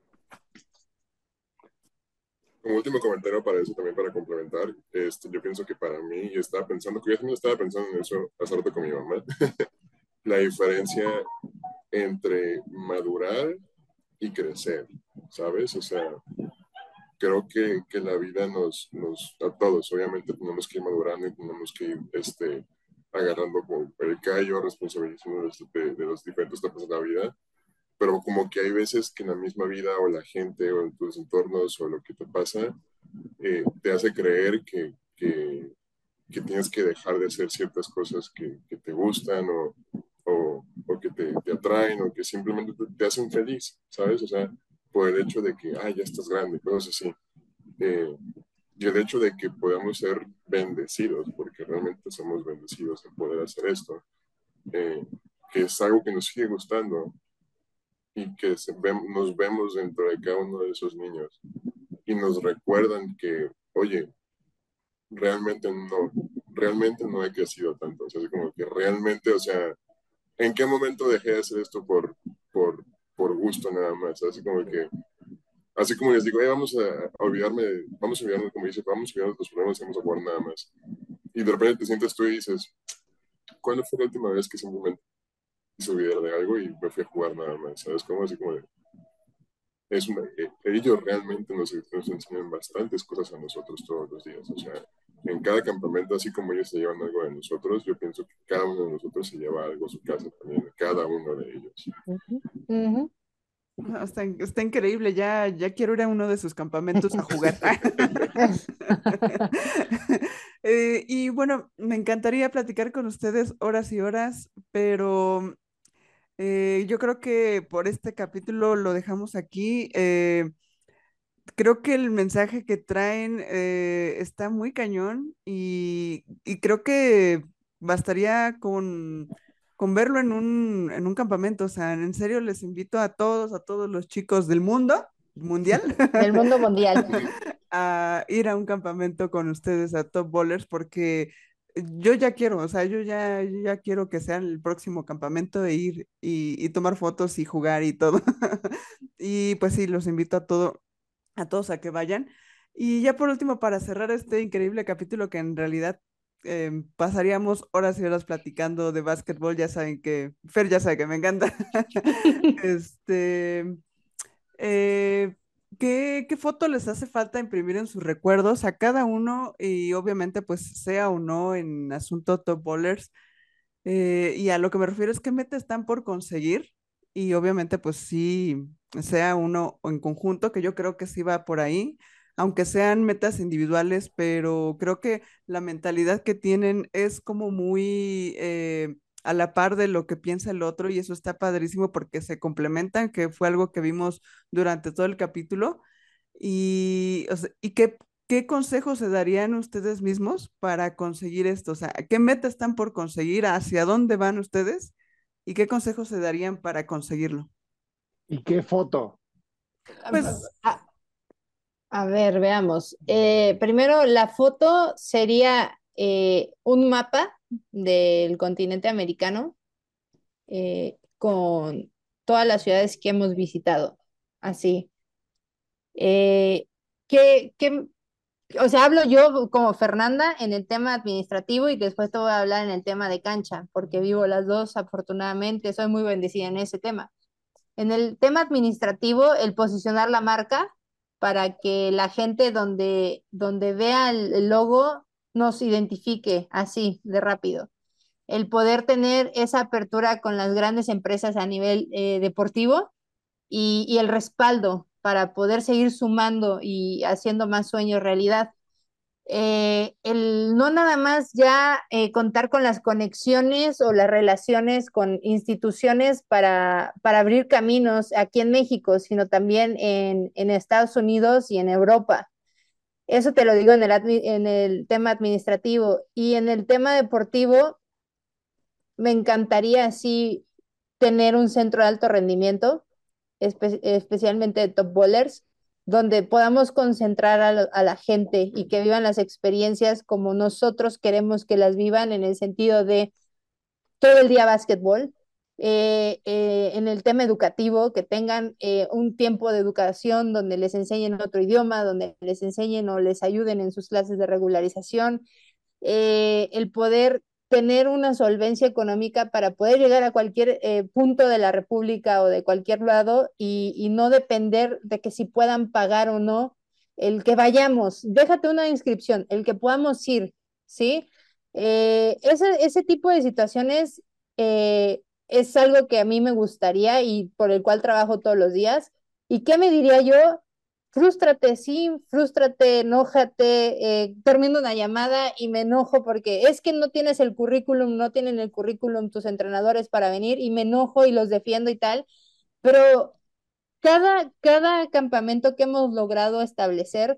Como último comentario para eso, también para complementar, yo pienso que para mí, y estaba pensando, que yo también estaba pensando en eso hace rato con mi mamá, la diferencia entre madurar y crecer, ¿sabes? O sea, creo que la vida a todos, obviamente tenemos que ir madurando y tenemos que ir agarrando como el callo, responsabilizándonos de los diferentes etapas de la vida, pero como que hay veces que en la misma vida o la gente o en tus entornos o lo que te pasa, te hace creer que tienes que dejar de hacer ciertas cosas que te gustan o que te atraen o que simplemente te hacen feliz, ¿sabes? O sea, por el hecho de que, ya estás grande, cosas así. Eh, y el hecho de que podamos ser bendecidos, porque realmente somos bendecidos en poder hacer esto, eh, que es algo que nos sigue gustando y que nos vemos dentro de cada uno de esos niños y nos recuerdan que, oye, realmente no he crecido tanto. O sea, es como que realmente, o sea, ¿en qué momento dejé de hacer esto por, por gusto nada más? Así como que Así como les digo, vamos a olvidarme, vamos a olvidarnos, como dice, vamos a olvidarnos de los problemas y vamos a jugar nada más. Y de repente te sientes tú y dices, ¿cuándo fue la última vez que simplemente quise olvidar de algo y me fui a jugar nada más? ¿Sabes cómo? Así como de, ellos realmente nos enseñan bastantes cosas a nosotros todos los días. O sea, en cada campamento, así como ellos se llevan algo de nosotros, yo pienso que cada uno de nosotros se lleva algo a su casa también, cada uno de ellos. Ujú, ujú. No, está increíble, ya quiero ir a uno de sus campamentos a jugar. Y bueno, me encantaría platicar con ustedes horas y horas, pero yo creo que por este capítulo lo dejamos aquí. Creo que el mensaje que traen está muy cañón y creo que bastaría con verlo en un campamento. O sea, en serio les invito a todos los chicos del mundo, mundial, Del mundo mundial. a ir a un campamento con ustedes a Top Bowlers porque yo ya quiero, o sea, yo ya quiero que sea el próximo campamento de ir y tomar fotos y jugar y todo. Y pues sí, los invito a todos a que vayan. Y ya por último, para cerrar este increíble capítulo que en realidad pasaríamos horas y horas platicando de básquetbol, ya saben que, Fer ya sabe que me encanta. Este, eh, qué foto les hace falta imprimir en sus recuerdos a cada uno? Y obviamente, pues sea o no en asunto Top Bowlers, y a lo que me refiero es qué metas están por conseguir y obviamente pues sí sea uno o en conjunto, que yo creo que sí va por ahí, aunque sean metas individuales, pero creo que la mentalidad que tienen es como muy a la par de lo que piensa el otro y eso está padrísimo porque se complementan, que fue algo que vimos durante todo el capítulo. Y, o sea, ¿y qué consejos se darían ustedes mismos para conseguir esto? O sea, ¿qué meta están por conseguir? ¿Hacia dónde van ustedes? ¿Y qué consejos se darían para conseguirlo? ¿Y qué foto? Pues, A, a ver, veamos. Primero, la foto sería un mapa del continente americano con todas las ciudades que hemos visitado. Así. Eh, ¿qué, o sea, hablo yo como Fernanda en el tema administrativo y después te voy a hablar en el tema de cancha, porque vivo las dos, afortunadamente, soy muy bendecida en ese tema. En el tema administrativo, el posicionar la marca para que la gente donde vea el logo nos identifique así de rápido. El poder tener esa apertura con las grandes empresas a nivel deportivo y el respaldo para poder seguir sumando y haciendo más sueños realidad. El no nada más ya contar con las conexiones o las relaciones con instituciones para abrir caminos aquí en México, sino también en Estados Unidos y en Europa. Eso te lo digo en el tema administrativo. Y en el tema deportivo, me encantaría así tener un centro de alto rendimiento, especialmente de top bowlers, donde podamos concentrar a la gente y que vivan las experiencias como nosotros queremos que las vivan en el sentido de todo el día básquetbol. En el tema educativo, que tengan un tiempo de educación donde les enseñen otro idioma, donde les enseñen o les ayuden en sus clases de regularización, el poder tener una solvencia económica para poder llegar a cualquier punto de la República o de cualquier lado y no depender de que si puedan pagar o no, el que vayamos, déjate una inscripción, el que podamos ir, ¿sí? Ese tipo de situaciones es algo que a mí me gustaría y por el cual trabajo todos los días. ¿Y qué me diría yo? Frústrate, sí, frústrate, enójate, termino una llamada y me enojo porque es que no tienes el currículum, no tienen el currículum tus entrenadores para venir y me enojo y los defiendo y tal, pero cada campamento que hemos logrado establecer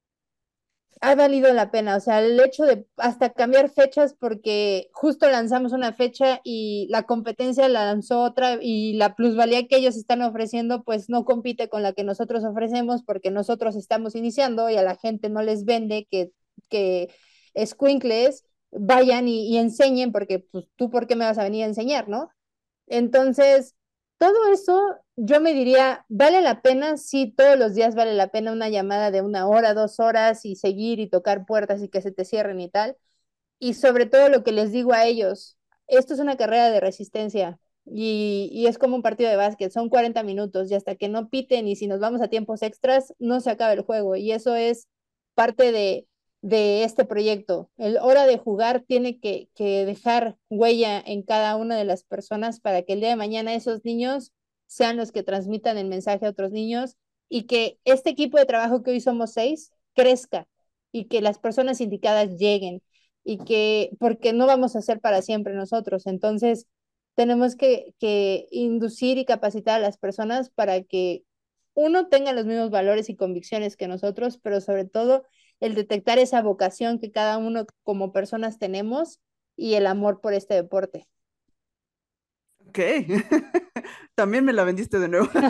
ha valido la pena, o sea, el hecho de hasta cambiar fechas porque justo lanzamos una fecha y la competencia la lanzó otra y la plusvalía que ellos están ofreciendo pues no compite con la que nosotros ofrecemos porque nosotros estamos iniciando y a la gente no les vende que escuincles vayan y enseñen porque pues tú por qué me vas a venir a enseñar, ¿no? Entonces, todo eso yo me diría, ¿vale la pena? Sí, todos los días vale la pena una llamada de 1 hora, 2 horas y seguir y tocar puertas y que se te cierren y tal. Y sobre todo lo que les digo a ellos, esto es una carrera de resistencia y es como un partido de básquet, son 40 minutos y hasta que no piten y si nos vamos a tiempos extras, no se acaba el juego y eso es parte de este proyecto. El hora de jugar tiene que dejar huella en cada una de las personas para que el día de mañana esos niños sean los que transmitan el mensaje a otros niños y que este equipo de trabajo que hoy somos 6 crezca y que las personas indicadas lleguen y que, porque no vamos a ser para siempre nosotros, entonces tenemos que inducir y capacitar a las personas para que uno tenga los mismos valores y convicciones que nosotros, pero sobre todo el detectar esa vocación que cada uno como personas tenemos y el amor por este deporte. Ok, también me la vendiste de nuevo.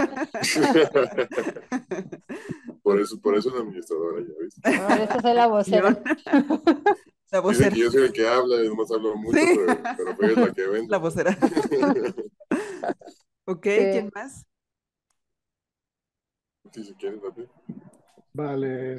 Por eso es la administradora, ya ves. Por eso soy la vocera. La Dicen vocera. que yo soy el que habla y nomás hablo mucho, Sí, pero ella es la que vende. la vocera. Ok, ¿quién Sí. más? Sí, si quieres, date. Vale,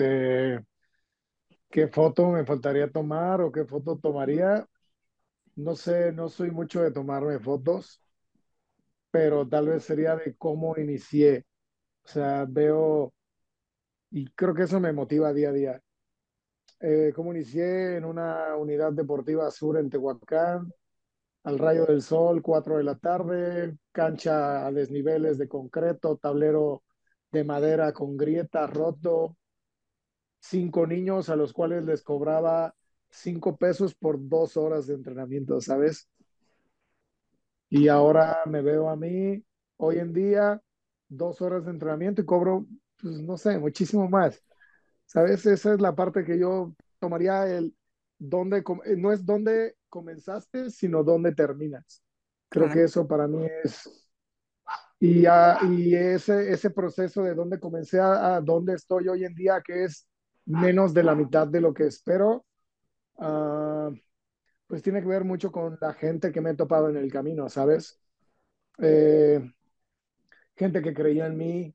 ¿qué foto me faltaría tomar o qué foto tomaría? No sé, no soy mucho de tomarme fotos, pero tal vez sería de cómo inicié. O sea, veo, y creo que eso me motiva día a día. Cómo inicié en una unidad deportiva sur en Tehuacán, al rayo del sol, 4 de la tarde, cancha a desniveles de concreto, tablero de madera con grieta roto, 5 niños a los cuales les cobraba 5 pesos por 2 horas de entrenamiento, ¿sabes? Y ahora me veo a mí, hoy en día, 2 horas de entrenamiento y cobro, pues no sé, muchísimo más. ¿Sabes? Esa es la parte que yo tomaría no es dónde comenzaste, sino dónde terminas. Creo Claro, que eso para mí es, y ese proceso de dónde comencé a dónde estoy hoy en día, que es menos de la mitad de lo que espero, ah, pues tiene que ver mucho con la gente que me he topado en el camino, ¿sabes? Eh, gente que creía en mí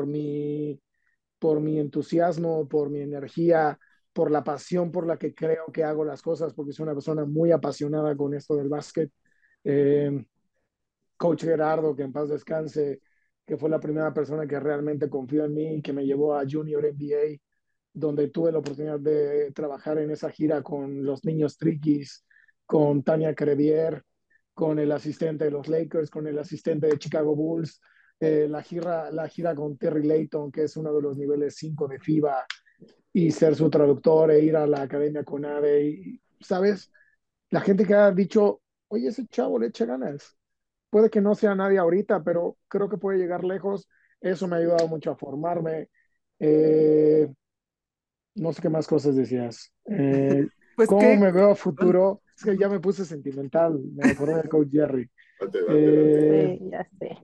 por mi entusiasmo, por mi energía, por la pasión por la que creo que hago las cosas, porque soy una persona muy apasionada con esto del básquet. Eh, Coach Gerardo, que en paz descanse, que fue la primera persona que realmente confió en mí, que me llevó a Junior NBA, donde tuve la oportunidad de trabajar en esa gira con los niños Triquis, con Tania Crevier, con el asistente de los Lakers, con el asistente de Chicago Bulls, la gira con Terry Layton, que es uno de los niveles 5 de FIBA, y ser su traductor e ir a la academia con AVE, y, ¿sabes? La gente que ha dicho, oye, ese chavo le echa ganas. Puede que no sea nadie ahorita, pero creo que puede llegar lejos. Eso me ha ayudado mucho a formarme. Eh, no sé qué más cosas decías. pues ¿Cómo qué, me veo a futuro? Es que ya me puse sentimental, me acordé de Coach Jerry. Date, date, date. Eh, Sí, ya sé.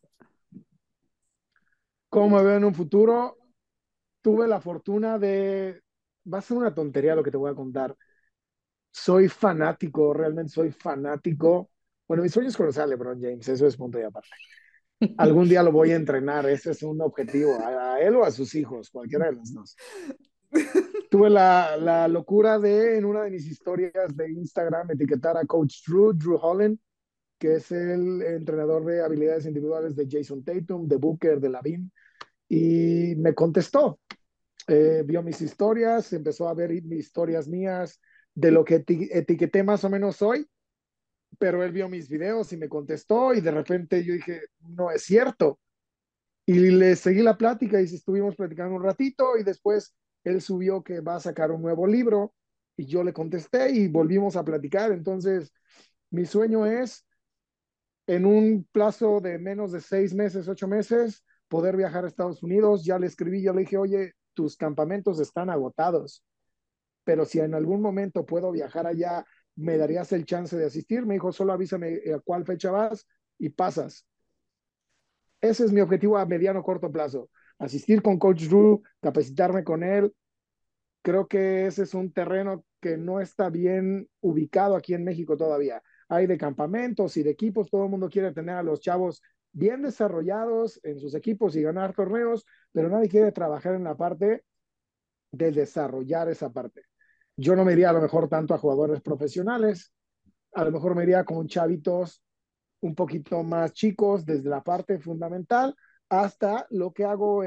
¿Cómo me veo en un futuro? Tuve la fortuna va a ser una tontería lo que te voy a contar. Soy fanático, realmente soy fanático. Bueno, mi sueño es conocer a LeBron James, eso es punto y aparte. Algún día lo voy a entrenar, ese es un objetivo, a él o a sus hijos, cualquiera de los dos. Tuve la locura de, en una de mis historias de Instagram, etiquetar a Coach Drew Holland, que es el entrenador de habilidades individuales de Jason Tatum, de Booker, de Lavin, y me contestó. Vio mis historias, empezó a ver mis historias mías de lo que etiqueté más o menos hoy, pero él vio mis videos y me contestó y de repente yo dije, no es cierto. Y le seguí la plática y estuvimos platicando un ratito y después él subió que va a sacar un nuevo libro y yo le contesté y volvimos a platicar. Entonces, mi sueño es en un plazo de menos de 6 meses, 8 meses, poder viajar a Estados Unidos. Ya le escribí, ya le dije, oye, tus campamentos están agotados, pero si en algún momento puedo viajar allá, ¿me darías el chance de asistir? Me dijo, solo avísame a cuál fecha vas y pasas. Ese es mi objetivo a mediano corto plazo. Asistir con Coach Drew, capacitarme con él. Creo que ese es un terreno que no está bien ubicado aquí en México todavía. Hay de campamentos y de equipos, todo el mundo quiere tener a los chavos bien desarrollados en sus equipos y ganar torneos, pero nadie quiere trabajar en la parte de desarrollar esa parte. Yo no me iría a lo mejor tanto a jugadores profesionales, a lo mejor me iría con chavitos un poquito más chicos desde la parte fundamental hasta lo que hago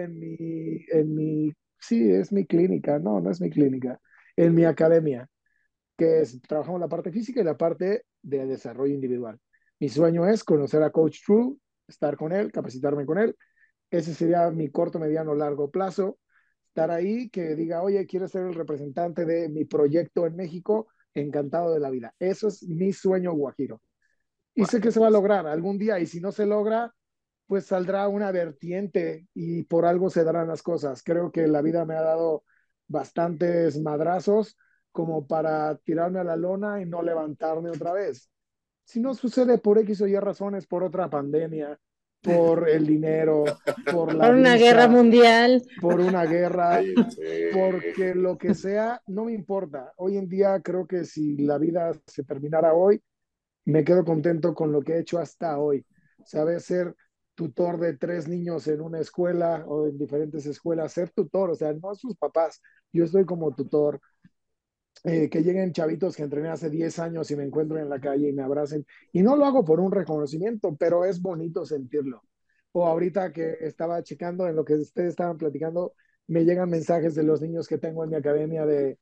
sí, es mi clínica, no, no es mi clínica, en mi academia, que es, trabajamos la parte física y la parte de desarrollo individual. Mi sueño es conocer a Coach True, estar con él, capacitarme con él. Ese sería mi corto, mediano, largo plazo. Estar ahí, que diga, oye, quiero ser el representante de mi proyecto en México, encantado de la vida. Eso es mi sueño guajiro. Y sé que se va a lograr algún día, y si no se logra, pues saldrá una vertiente y por algo se darán las cosas. Creo que la vida me ha dado bastantes madrazos como para tirarme a la lona y no levantarme otra vez. Si no sucede por X o Y razones, por otra pandemia, por el dinero, por la Por una guerra visa, mundial. por una guerra, Ay, sí. porque lo que sea, no me importa. Hoy en día creo que si la vida se terminara hoy, me quedo contento con lo que he hecho hasta hoy. ¿Sabes? Ser tutor de 3 niños en una escuela o en diferentes escuelas, ser tutor, o sea, no sus papás, yo estoy como tutor, que lleguen chavitos que entrené hace 10 años y me encuentren en la calle y me abracen. Y no lo hago por un reconocimiento, pero es bonito sentirlo. O ahorita que estaba checando en lo que ustedes estaban platicando, me llegan mensajes de los niños que tengo en mi academia de,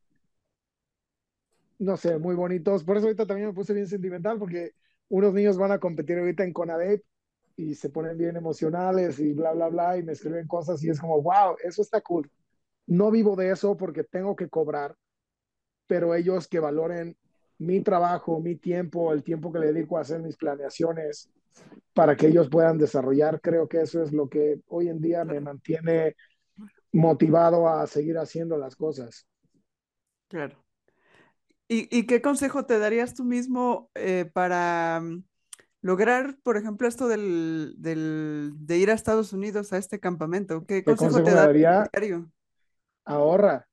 no sé, muy bonitos. Por eso ahorita también me puse bien sentimental, porque unos niños van a competir ahorita en CONADEP y se ponen bien emocionales y bla, bla, bla, y me escriben cosas y es como, wow, eso está cool. No vivo de eso porque tengo que cobrar, pero ellos que valoren mi trabajo, mi tiempo, el tiempo que le dedico a hacer mis planeaciones para que ellos puedan desarrollar, creo que eso es lo que hoy en día me mantiene motivado a seguir haciendo las cosas. Claro. ¿Y qué consejo te darías tú mismo para lograr, por ejemplo, esto de ir a Estados Unidos a este campamento? ¿Qué ¿Qué consejo consejo te me darías daría? diario? Ahorra,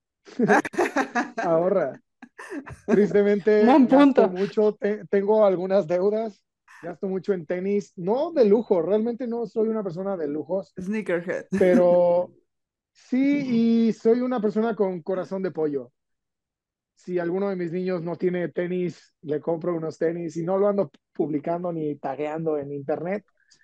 ahorra. Tristemente, Buen gasto punto. mucho, tengo algunas deudas, gasto mucho en tenis, no de lujo, realmente no soy una persona de lujos, Sneakerhead. pero sí, y soy una persona con corazón de pollo. Si alguno de mis niños no tiene tenis, le compro unos tenis y no lo ando publicando ni tagueando en internet.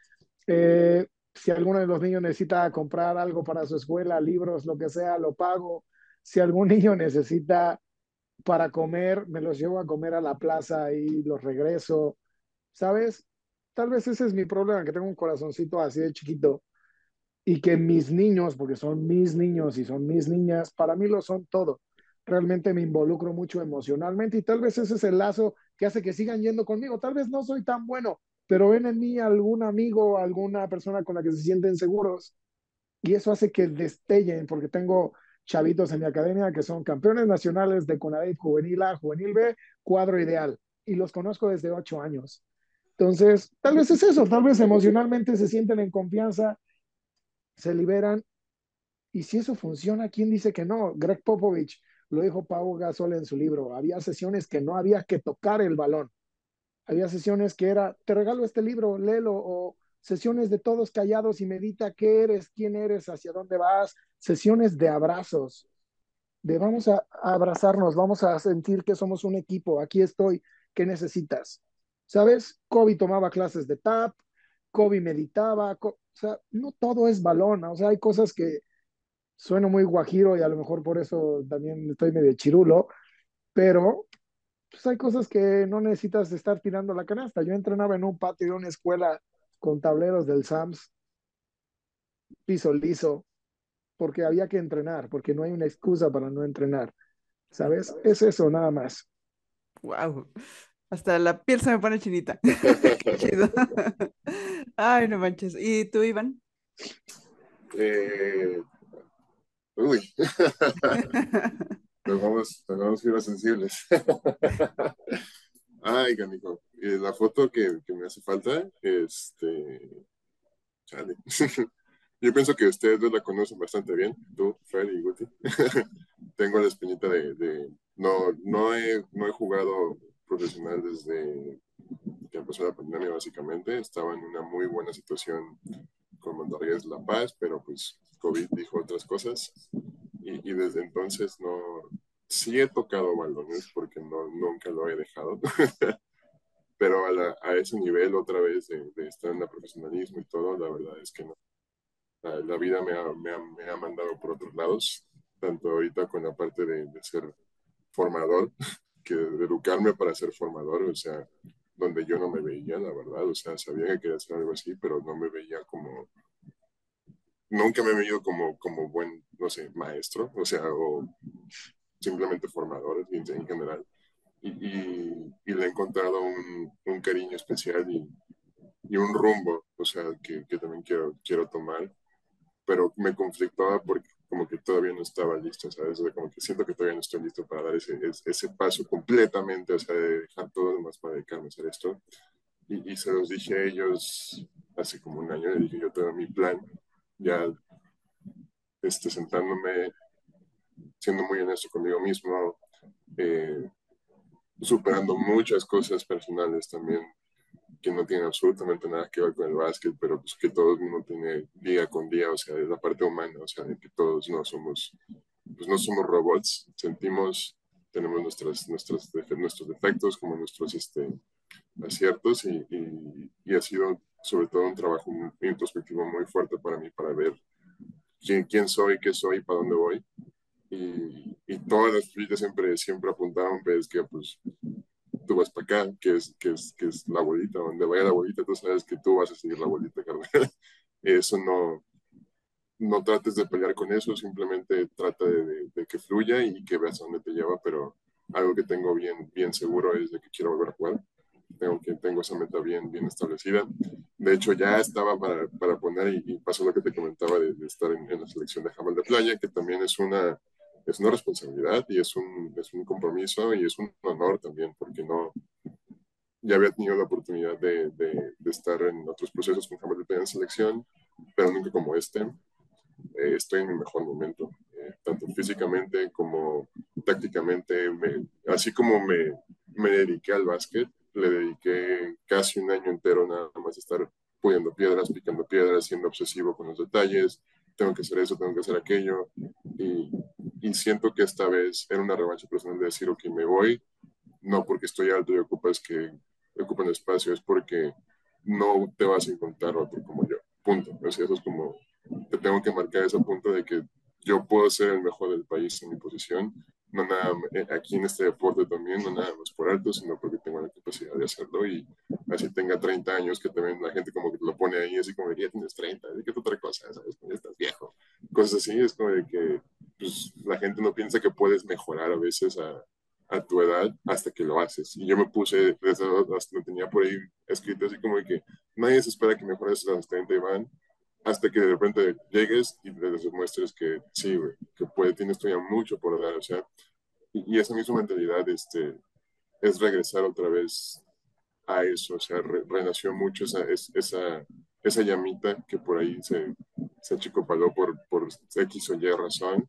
Si alguno de los niños necesita comprar algo para su escuela, libros, lo que sea, lo pago. Si algún niño necesita para comer, me los llevo a comer a la plaza y los regreso, ¿sabes? Tal vez ese es mi problema, que tengo un corazoncito así de chiquito y que mis niños, porque son mis niños y son mis niñas, para mí lo son todo. Realmente me involucro mucho emocionalmente y tal vez ese es el lazo que hace que sigan yendo conmigo. Tal vez no soy tan bueno, pero ven en mí algún amigo, alguna persona con la que se sienten seguros y eso hace que destellen, porque tengo chavitos en mi academia que son campeones nacionales de CONADEP Juvenil A, Juvenil B, cuadro ideal, y los conozco desde 8 años. Entonces, tal vez es eso, tal vez emocionalmente se sienten en confianza, se liberan, y si eso funciona, ¿quién dice que no? Greg Popovich lo dijo Pau Gasol en su libro, había sesiones que no había que tocar el balón, había sesiones que era, te regalo este libro, léelo, o sesiones de todos callados y medita qué eres, quién eres, hacia dónde vas, sesiones de abrazos, de vamos a abrazarnos, vamos a sentir que somos un equipo, aquí estoy, ¿qué necesitas? ¿Sabes? Kobe tomaba clases de tap, Kobe meditaba, o sea, no todo es balón, o sea, hay cosas que sueno muy guajiro y a lo mejor por eso también estoy medio chirulo, pero pues hay cosas que no necesitas estar tirando la canasta. Yo entrenaba en un patio de una escuela con tableros del SAMS, piso liso, porque había que entrenar, porque no hay una excusa para no entrenar, ¿sabes? Es eso, nada más. Wow. Hasta la piel se me pone chinita. Qué chido. Ay, no manches. ¿Y tú, Iván? Eh, uy, nos vamos fibras sensibles. Ay, canijo. La foto que me hace falta, chale. Yo pienso que ustedes dos la conocen bastante bien, tú, Fer y Guti. Tengo la espinita no he jugado profesional desde que empezó la pandemia básicamente. Estaba en una muy buena situación con Monterrey La Paz, pero pues COVID dijo otras cosas y desde entonces no, sí he tocado balones porque no, nunca lo he dejado, pero a ese nivel otra vez de estar en el profesionalismo y todo, la verdad es que no. La vida me ha mandado por otros lados, tanto ahorita con la parte de ser formador, que de educarme para ser formador, o sea, donde yo no me veía, la verdad, o sea, sabía que quería hacer algo así, pero no me veía como, nunca me he veído como buen, no sé, maestro, o sea, o simplemente formador en general. Y le he encontrado un cariño especial y un rumbo, o sea, que también quiero tomar, pero me conflictaba porque como que todavía no estaba listo, ¿sabes? O sea, como que siento que todavía no estoy listo para dar ese paso completamente, o sea, de dejar todo lo demás para dedicarme a hacer esto. Y se los dije a ellos hace como un año, le dije, yo tengo mi plan, ya sentándome, siendo muy honesto conmigo mismo, eh, superando muchas cosas personales también que no tienen absolutamente nada que ver con el básquet, pero pues que todo el mundo tiene día con día, o sea, de la parte humana, o sea, de que todos no somos, pues no somos robots, sentimos, tenemos nuestros defectos como nuestros aciertos y ha sido sobre todo un trabajo introspectivo muy fuerte para mí, para ver quién soy, qué soy, para dónde voy. Y todas las flitas siempre apuntaban, pues que pues tú vas para acá, que es la bolita, donde vaya la bolita, tú sabes que tú vas a seguir la bolita, carnal. Eso no trates de pelear con eso, simplemente trata de que fluya y que veas a dónde te lleva, pero algo que tengo bien seguro es de que quiero volver a jugar. Tengo esa meta bien establecida. De hecho, ya estaba para poner, y pasó lo que te comentaba de estar en la selección de Jamal de Playa, que también es una responsabilidad y es un compromiso y es un honor también, porque no, ya había tenido la oportunidad de estar en otros procesos con Jamal de Playa en selección, pero nunca como este. Estoy en mi mejor momento, tanto físicamente como tácticamente. Así como me dediqué al básquet, le dediqué casi un año entero nada más a estar puliendo piedras, picando piedras, siendo obsesivo con los detalles. Tengo que hacer eso, tengo que hacer aquello. Y, y siento que esta vez era una revancha personal de decir, ok, me voy, no porque estoy alto y ocupan espacio, es porque no te vas a encontrar otro como yo. Punto. O sea, eso es como, te tengo que marcar ese punto de que yo puedo ser el mejor del país en mi posición, no nada aquí en este deporte también, no nada más por alto, sino porque tengo la capacidad de hacerlo y así tenga 30 años, que también la gente como que lo pone ahí, así como, ya tienes 30, ¿de qué otra cosa? ¿Sabes? Ya estás viejo. Cosas así, es como de que pues, la gente no piensa que puedes mejorar a veces a tu edad hasta que lo haces. Y yo me puse, hasta lo tenía por ahí escrito así como de que nadie se espera que mejores a los 30 y van hasta que de repente llegues y les demuestres que sí, güey, que tienes todavía mucho por dar, o sea, y esa misma mentalidad es regresar otra vez a eso, o sea, renació mucho esa llamita que por ahí se achicopaló por X o Y razón,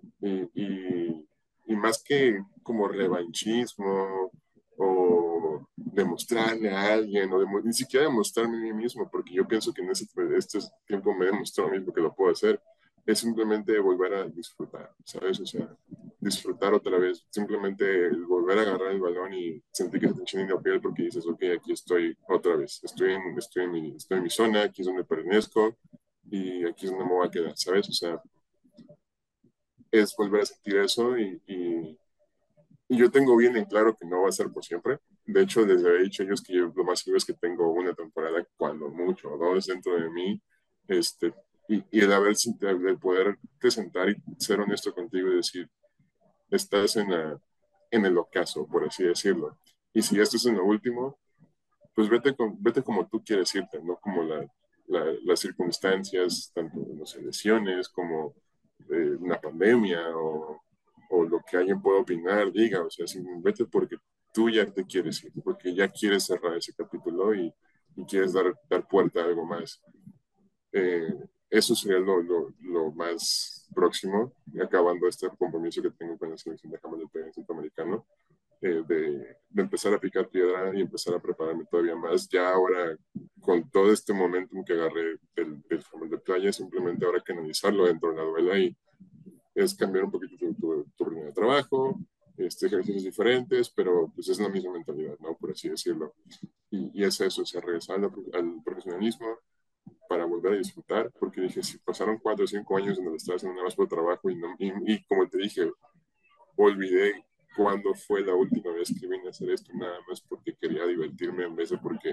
y más que como revanchismo o demostrarle a alguien, ni siquiera demostrarme a mí mismo, porque yo pienso que en este tiempo me he demostrado a mí mismo que lo puedo hacer, es simplemente volver a disfrutar, ¿sabes? O sea, disfrutar otra vez, simplemente volver a agarrar el balón y sentir que se te enchina la piel porque dices, ok, aquí estoy otra vez, estoy en mi zona, aquí es donde pertenezco y aquí es donde me voy a quedar, ¿sabes? O sea, es volver a sentir eso y yo tengo bien en claro que no va a ser por siempre. De hecho, les he dicho a ellos que lo más seguro es que tengo una temporada, cuando mucho, o dos dentro de mí, este, y el poderte sentar y ser honesto contigo y decir, estás en el ocaso, por así decirlo. Y si esto es en lo último, pues vete como tú quieres irte, no como las circunstancias, tanto de las lesiones como una pandemia o lo que alguien pueda opinar, diga, o sea, vete porque tú ya te quieres ir, porque ya quieres cerrar ese capítulo y quieres dar puerta a algo más. Eh, Eso sería lo más próximo, acabando este compromiso que tengo con la selección de Jamaica del Centroamericano. de empezar a picar piedra y empezar a prepararme todavía más. Ya ahora, con todo este momentum que agarré del fútbol de playa, simplemente ahora que analizarlo dentro de la duela y es cambiar un poquito tu rutina de trabajo, ejercicios diferentes, pero pues es la misma mentalidad, ¿no? Por así decirlo. Y es eso, o sea, regresar al profesionalismo para volver a disfrutar, porque dije, si pasaron 4 o 5 años en donde estaba haciendo nada más por trabajo y como te dije, olvidé cuándo fue la última vez que vine a hacer esto, nada más porque quería divertirme en vez de porque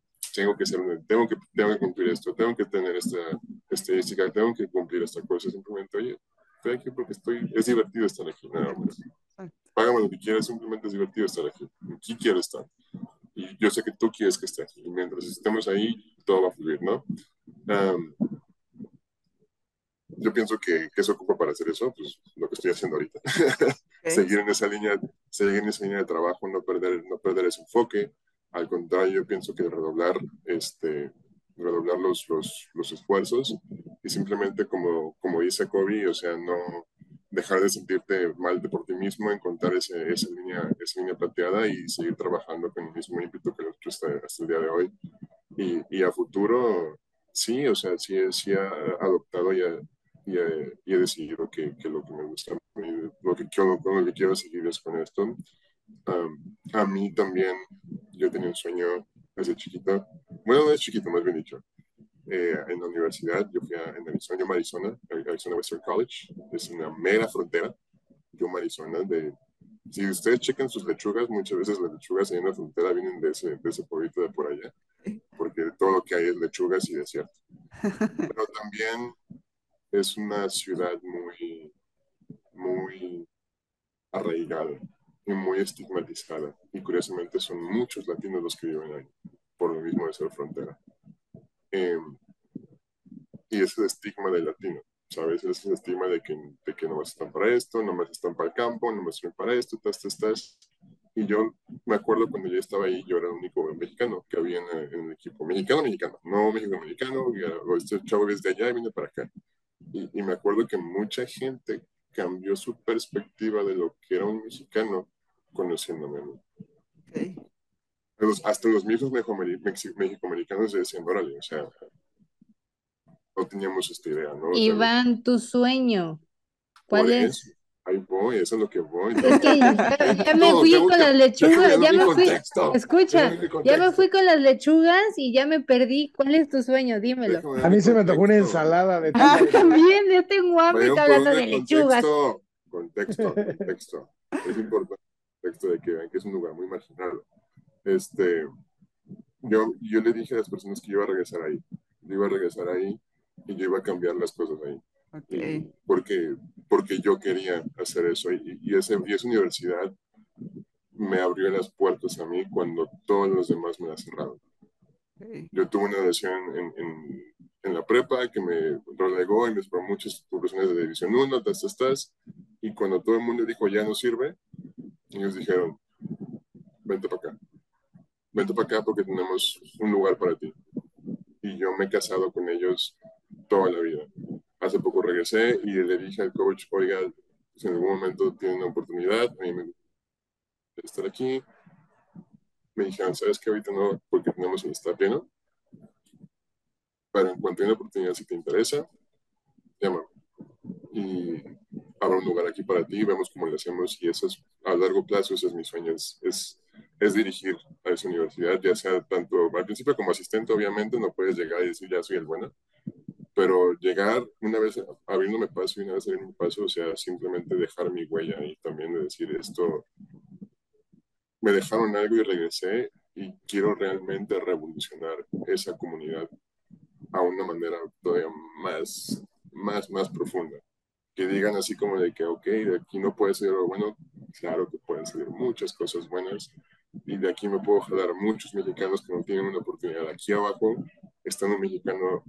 tengo que cumplir esto, tengo que tener esta estadística, tengo que cumplir esta cosa, simplemente, oye, estoy aquí porque es divertido estar aquí, nada más. Págame lo que quieras, simplemente es divertido estar aquí quiero estar. Y yo sé que tú quieres que estés, y mientras estemos ahí, todo va a fluir, ¿no? Um, yo pienso que eso ocupa para hacer eso, pues lo que estoy haciendo ahorita. Okay. Seguir en esa línea de trabajo, no perder ese enfoque. Al contrario, yo pienso que redoblar los esfuerzos y simplemente como dice Kobe, o sea, no dejar de sentirte mal por ti mismo, encontrar esa línea plateada y seguir trabajando con el mismo ímpetu que lo he hecho hasta el día de hoy. Y a futuro, sí, o sea, sí he adoptado y he decidido que lo que me gusta, con lo que quiero seguir es con esto. A mí también, yo tenía un sueño desde chiquito, bueno, no es chiquito, más bien dicho, en la universidad, yo fui en Arizona, Arizona Western College, es una mera frontera, Arizona, si ustedes checan sus lechugas, muchas veces las lechugas ahí en la frontera vienen de ese pueblito de por allá, porque todo lo que hay es lechugas y desierto. Pero también es una ciudad muy, muy arraigada y muy estigmatizada. Y curiosamente son muchos latinos los que viven ahí, por lo mismo de ser frontera. Y ese estigma del latino, ¿sabes? Ese estigma de que nomás están para esto, nomás están para el campo, nomás están para esto, estás. Y yo me acuerdo cuando yo estaba ahí, yo era el único mexicano que había en el equipo. Mexicano, no México-americano, o este chavo es de allá y viene para acá. Y me acuerdo que mucha gente cambió su perspectiva de lo que era un mexicano conociéndome a mí. Okay. Hasta los mismos mexicoamericanos decían, órale, o sea, no teníamos esta idea, ¿no? O sea, Iván, tu sueño, por ¿cuál eso, es? ahí voy, eso es lo que voy. No, Es que ya me fui con las déjame lechugas, darle ya mi me fui, contexto, déjame escucha, dar mi ya me contexto, fui con las lechugas y ya me perdí. ¿Cuál es tu sueño? Dímelo. déjame dar A mi mí se me tocó una contexto. ensalada de A tanta mí lechuga. también, yo tengo hambre y Vayan está por hablando un de lechugas. contexto. Es importante el contexto de que vean que es un lugar muy marginal. Este, yo le dije a las personas que yo iba a regresar ahí. Yo iba a regresar ahí y yo iba a cambiar las cosas ahí. Okay. Porque yo quería hacer eso. Y esa universidad me abrió las puertas a mí cuando todos los demás me las cerraron. Okay. Yo tuve una lesión en la prepa que me relegó y me esperó muchas profesiones de División 1, y cuando todo el mundo dijo ya no sirve, ellos dijeron, vente para acá porque tenemos un lugar para ti. Y yo me he casado con ellos toda la vida. Hace poco regresé y le dije al coach, oiga, si en algún momento tiene una oportunidad, a mí me gusta estar aquí. Me dijeron, ¿sabes qué? Ahorita no, porque tenemos el staff lleno, pero en cuanto haya una oportunidad, si te interesa, llámame. Y habrá un lugar aquí para ti, vemos cómo lo hacemos y eso es a largo plazo, ese es mi sueño, es dirigir a esa universidad, ya sea tanto al principio como asistente, obviamente no puedes llegar y decir ya soy el bueno, pero llegar una vez abriéndome paso y una vez abriendo paso, o sea, simplemente dejar mi huella y también de decir esto, me dejaron algo y regresé y quiero realmente revolucionar esa comunidad a una manera todavía más profunda. Que digan así como de que, ok, de aquí no puede ser algo bueno, claro que pueden salir muchas cosas buenas y de aquí me puedo jalar muchos mexicanos que no tienen una oportunidad. Aquí abajo está un mexicano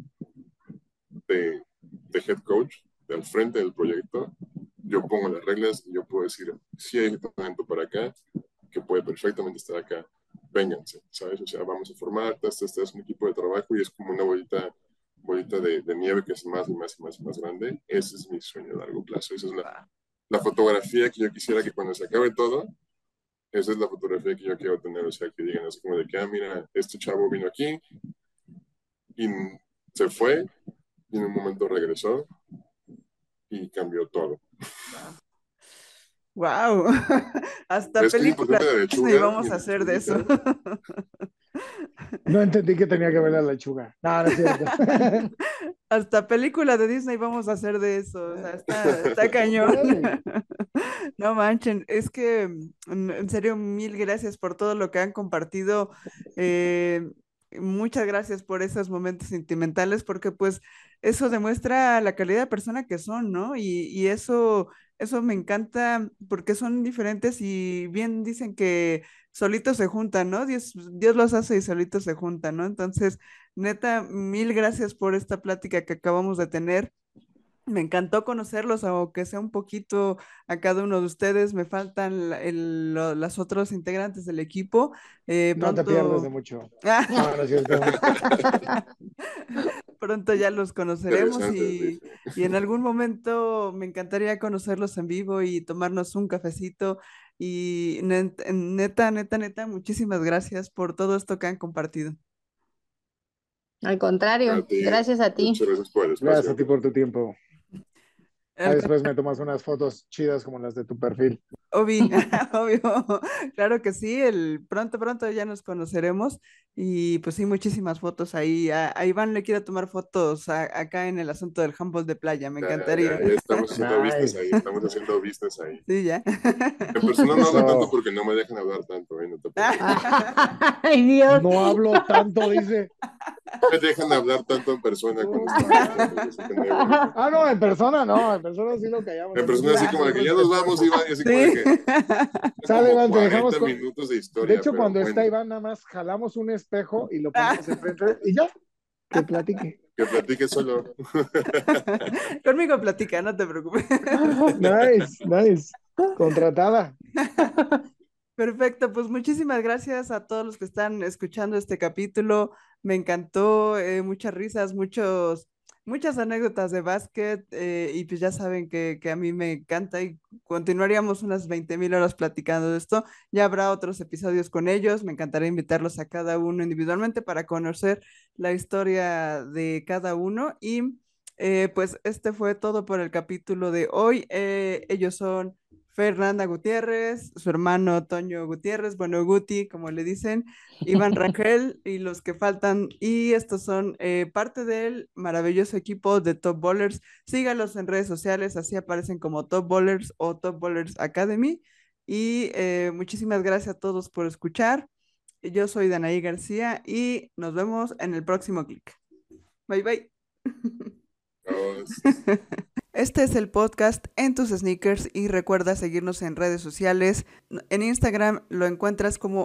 de head coach, al frente del proyecto, yo pongo las reglas y yo puedo decir, si hay talento para acá, que puede perfectamente estar acá, vénganse, ¿sabes? O sea, vamos a formar, este es un equipo de trabajo y es como una bolita de nieve que es más y más y más y más grande. Ese es mi sueño a largo plazo. Esa es la fotografía que yo quisiera que cuando se acabe todo, esa es la fotografía que yo quiero tener, o sea, que digan así como de que, mira, este chavo vino aquí y se fue y en un momento regresó y cambió todo. Wow, hasta ¿Ves que es películas importante la de Disney lechuga? vamos Mi a hacer de eso. lechuguita. No entendí que tenía que ver la lechuga. No, no es cierto. Hasta película de Disney vamos a hacer de eso, o sea, está cañón. Órale. No manchen, es que en serio, mil gracias por todo lo que han compartido. eh, Muchas gracias por esos momentos sentimentales, porque pues eso demuestra la calidad de persona que son, ¿no? Y eso me encanta porque son diferentes y bien dicen que solitos se juntan, ¿no? Dios los hace y solitos se juntan, ¿no? Entonces, neta, mil gracias por esta plática que acabamos de tener. Me encantó conocerlos, aunque sea un poquito a cada uno de ustedes. Me faltan las otros integrantes del equipo. No te pierdes de Pronto, mucho. No, no es cierto. pronto ya los conoceremos Interesante, dice. y en algún momento me encantaría conocerlos en vivo y tomarnos un cafecito. Y neta, neta, neta, muchísimas gracias por todo esto que han compartido. Al A contrario, ti, gracias a muchas ti. gracias por el Gracias a espacio. ti por tu tiempo. Al Después me tomas unas fotos chidas como las de tu perfil. Obvio, obvio, claro que sí, pronto, pronto ya nos conoceremos y pues sí, muchísimas fotos ahí. A Iván le quiero tomar fotos acá en el asunto del handball de playa, me Ya, encantaría. ya estamos haciendo business ahí, Nice. estamos haciendo business ahí. Sí, ya. En persona no hablo tanto Eso. porque no me dejan hablar tanto, no te preocupes. Ay, Dios. No hablo tanto, dice. Me dejan hablar tanto en persona cuando No estamos haciendo ese manches. pendejo. Ah, no, en persona no. En persona sí lo callamos. En persona Nosotros así somos como de bien que ya nos vamos, respetuosos. Iván, y así como de Sí. que son Sale, como Iván, te dejamos 40 con... minutos de De historia, hecho, pero cuando está bueno, Iván, nada más jalamos un espejo y lo ponemos enfrente y ya, que platique. que platique solo. Conmigo platica, no te preocupes. Nice, nice. Contratada. Perfecto, pues muchísimas gracias a todos los que están escuchando este capítulo. Me encantó, muchas risas, muchas anécdotas de básquet y pues ya saben que a mí me encanta y continuaríamos unas 20,000 horas platicando de esto. Ya habrá otros episodios con ellos. Me encantaría invitarlos a cada uno individualmente para conocer la historia de cada uno y pues este fue todo por el capítulo de hoy. Ellos son Fernanda Gutiérrez, su hermano Toño Gutiérrez, bueno, Guti, como le dicen, Iván Rangel y los que faltan. Y estos son parte del maravilloso equipo de Top Bowlers. Sígalos en redes sociales, así aparecen como Top Bowlers o Top Bowlers Academy. Y muchísimas gracias a todos por escuchar. Yo soy Danaí García y nos vemos en el próximo clic. Bye bye. Vamos. Este es el podcast En tus sneakers y recuerda seguirnos en redes sociales. En Instagram lo encuentras como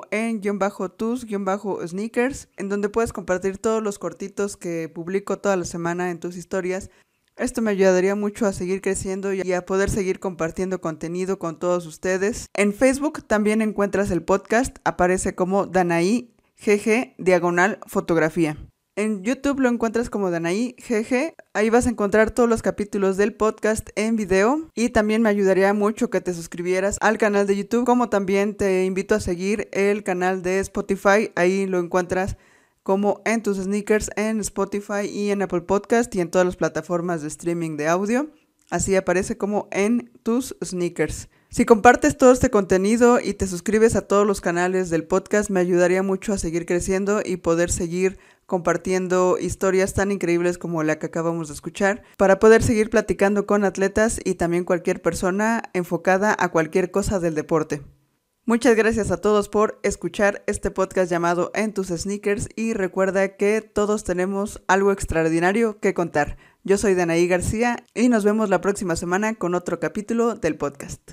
en-tus-sneakers, en donde puedes compartir todos los cortitos que publico toda la semana en tus historias. Esto me ayudaría mucho a seguir creciendo y a poder seguir compartiendo contenido con todos ustedes. En Facebook también encuentras el podcast, aparece como Danaí GG/fotografía. En YouTube lo encuentras como Danaí GG. Ahí vas a encontrar todos los capítulos del podcast en video. Y también me ayudaría mucho que te suscribieras al canal de YouTube. Como también te invito a seguir el canal de Spotify. Ahí lo encuentras como En tus sneakers en Spotify y en Apple Podcast y en todas las plataformas de streaming de audio. Así aparece como En tus sneakers. Si compartes todo este contenido y te suscribes a todos los canales del podcast, me ayudaría mucho a seguir creciendo y poder seguir compartiendo historias tan increíbles como la que acabamos de escuchar, para poder seguir platicando con atletas y también cualquier persona enfocada a cualquier cosa del deporte. Muchas gracias a todos por escuchar este podcast llamado En tus sneakers y recuerda que todos tenemos algo extraordinario que contar. Yo soy Danaí García y nos vemos la próxima semana con otro capítulo del podcast.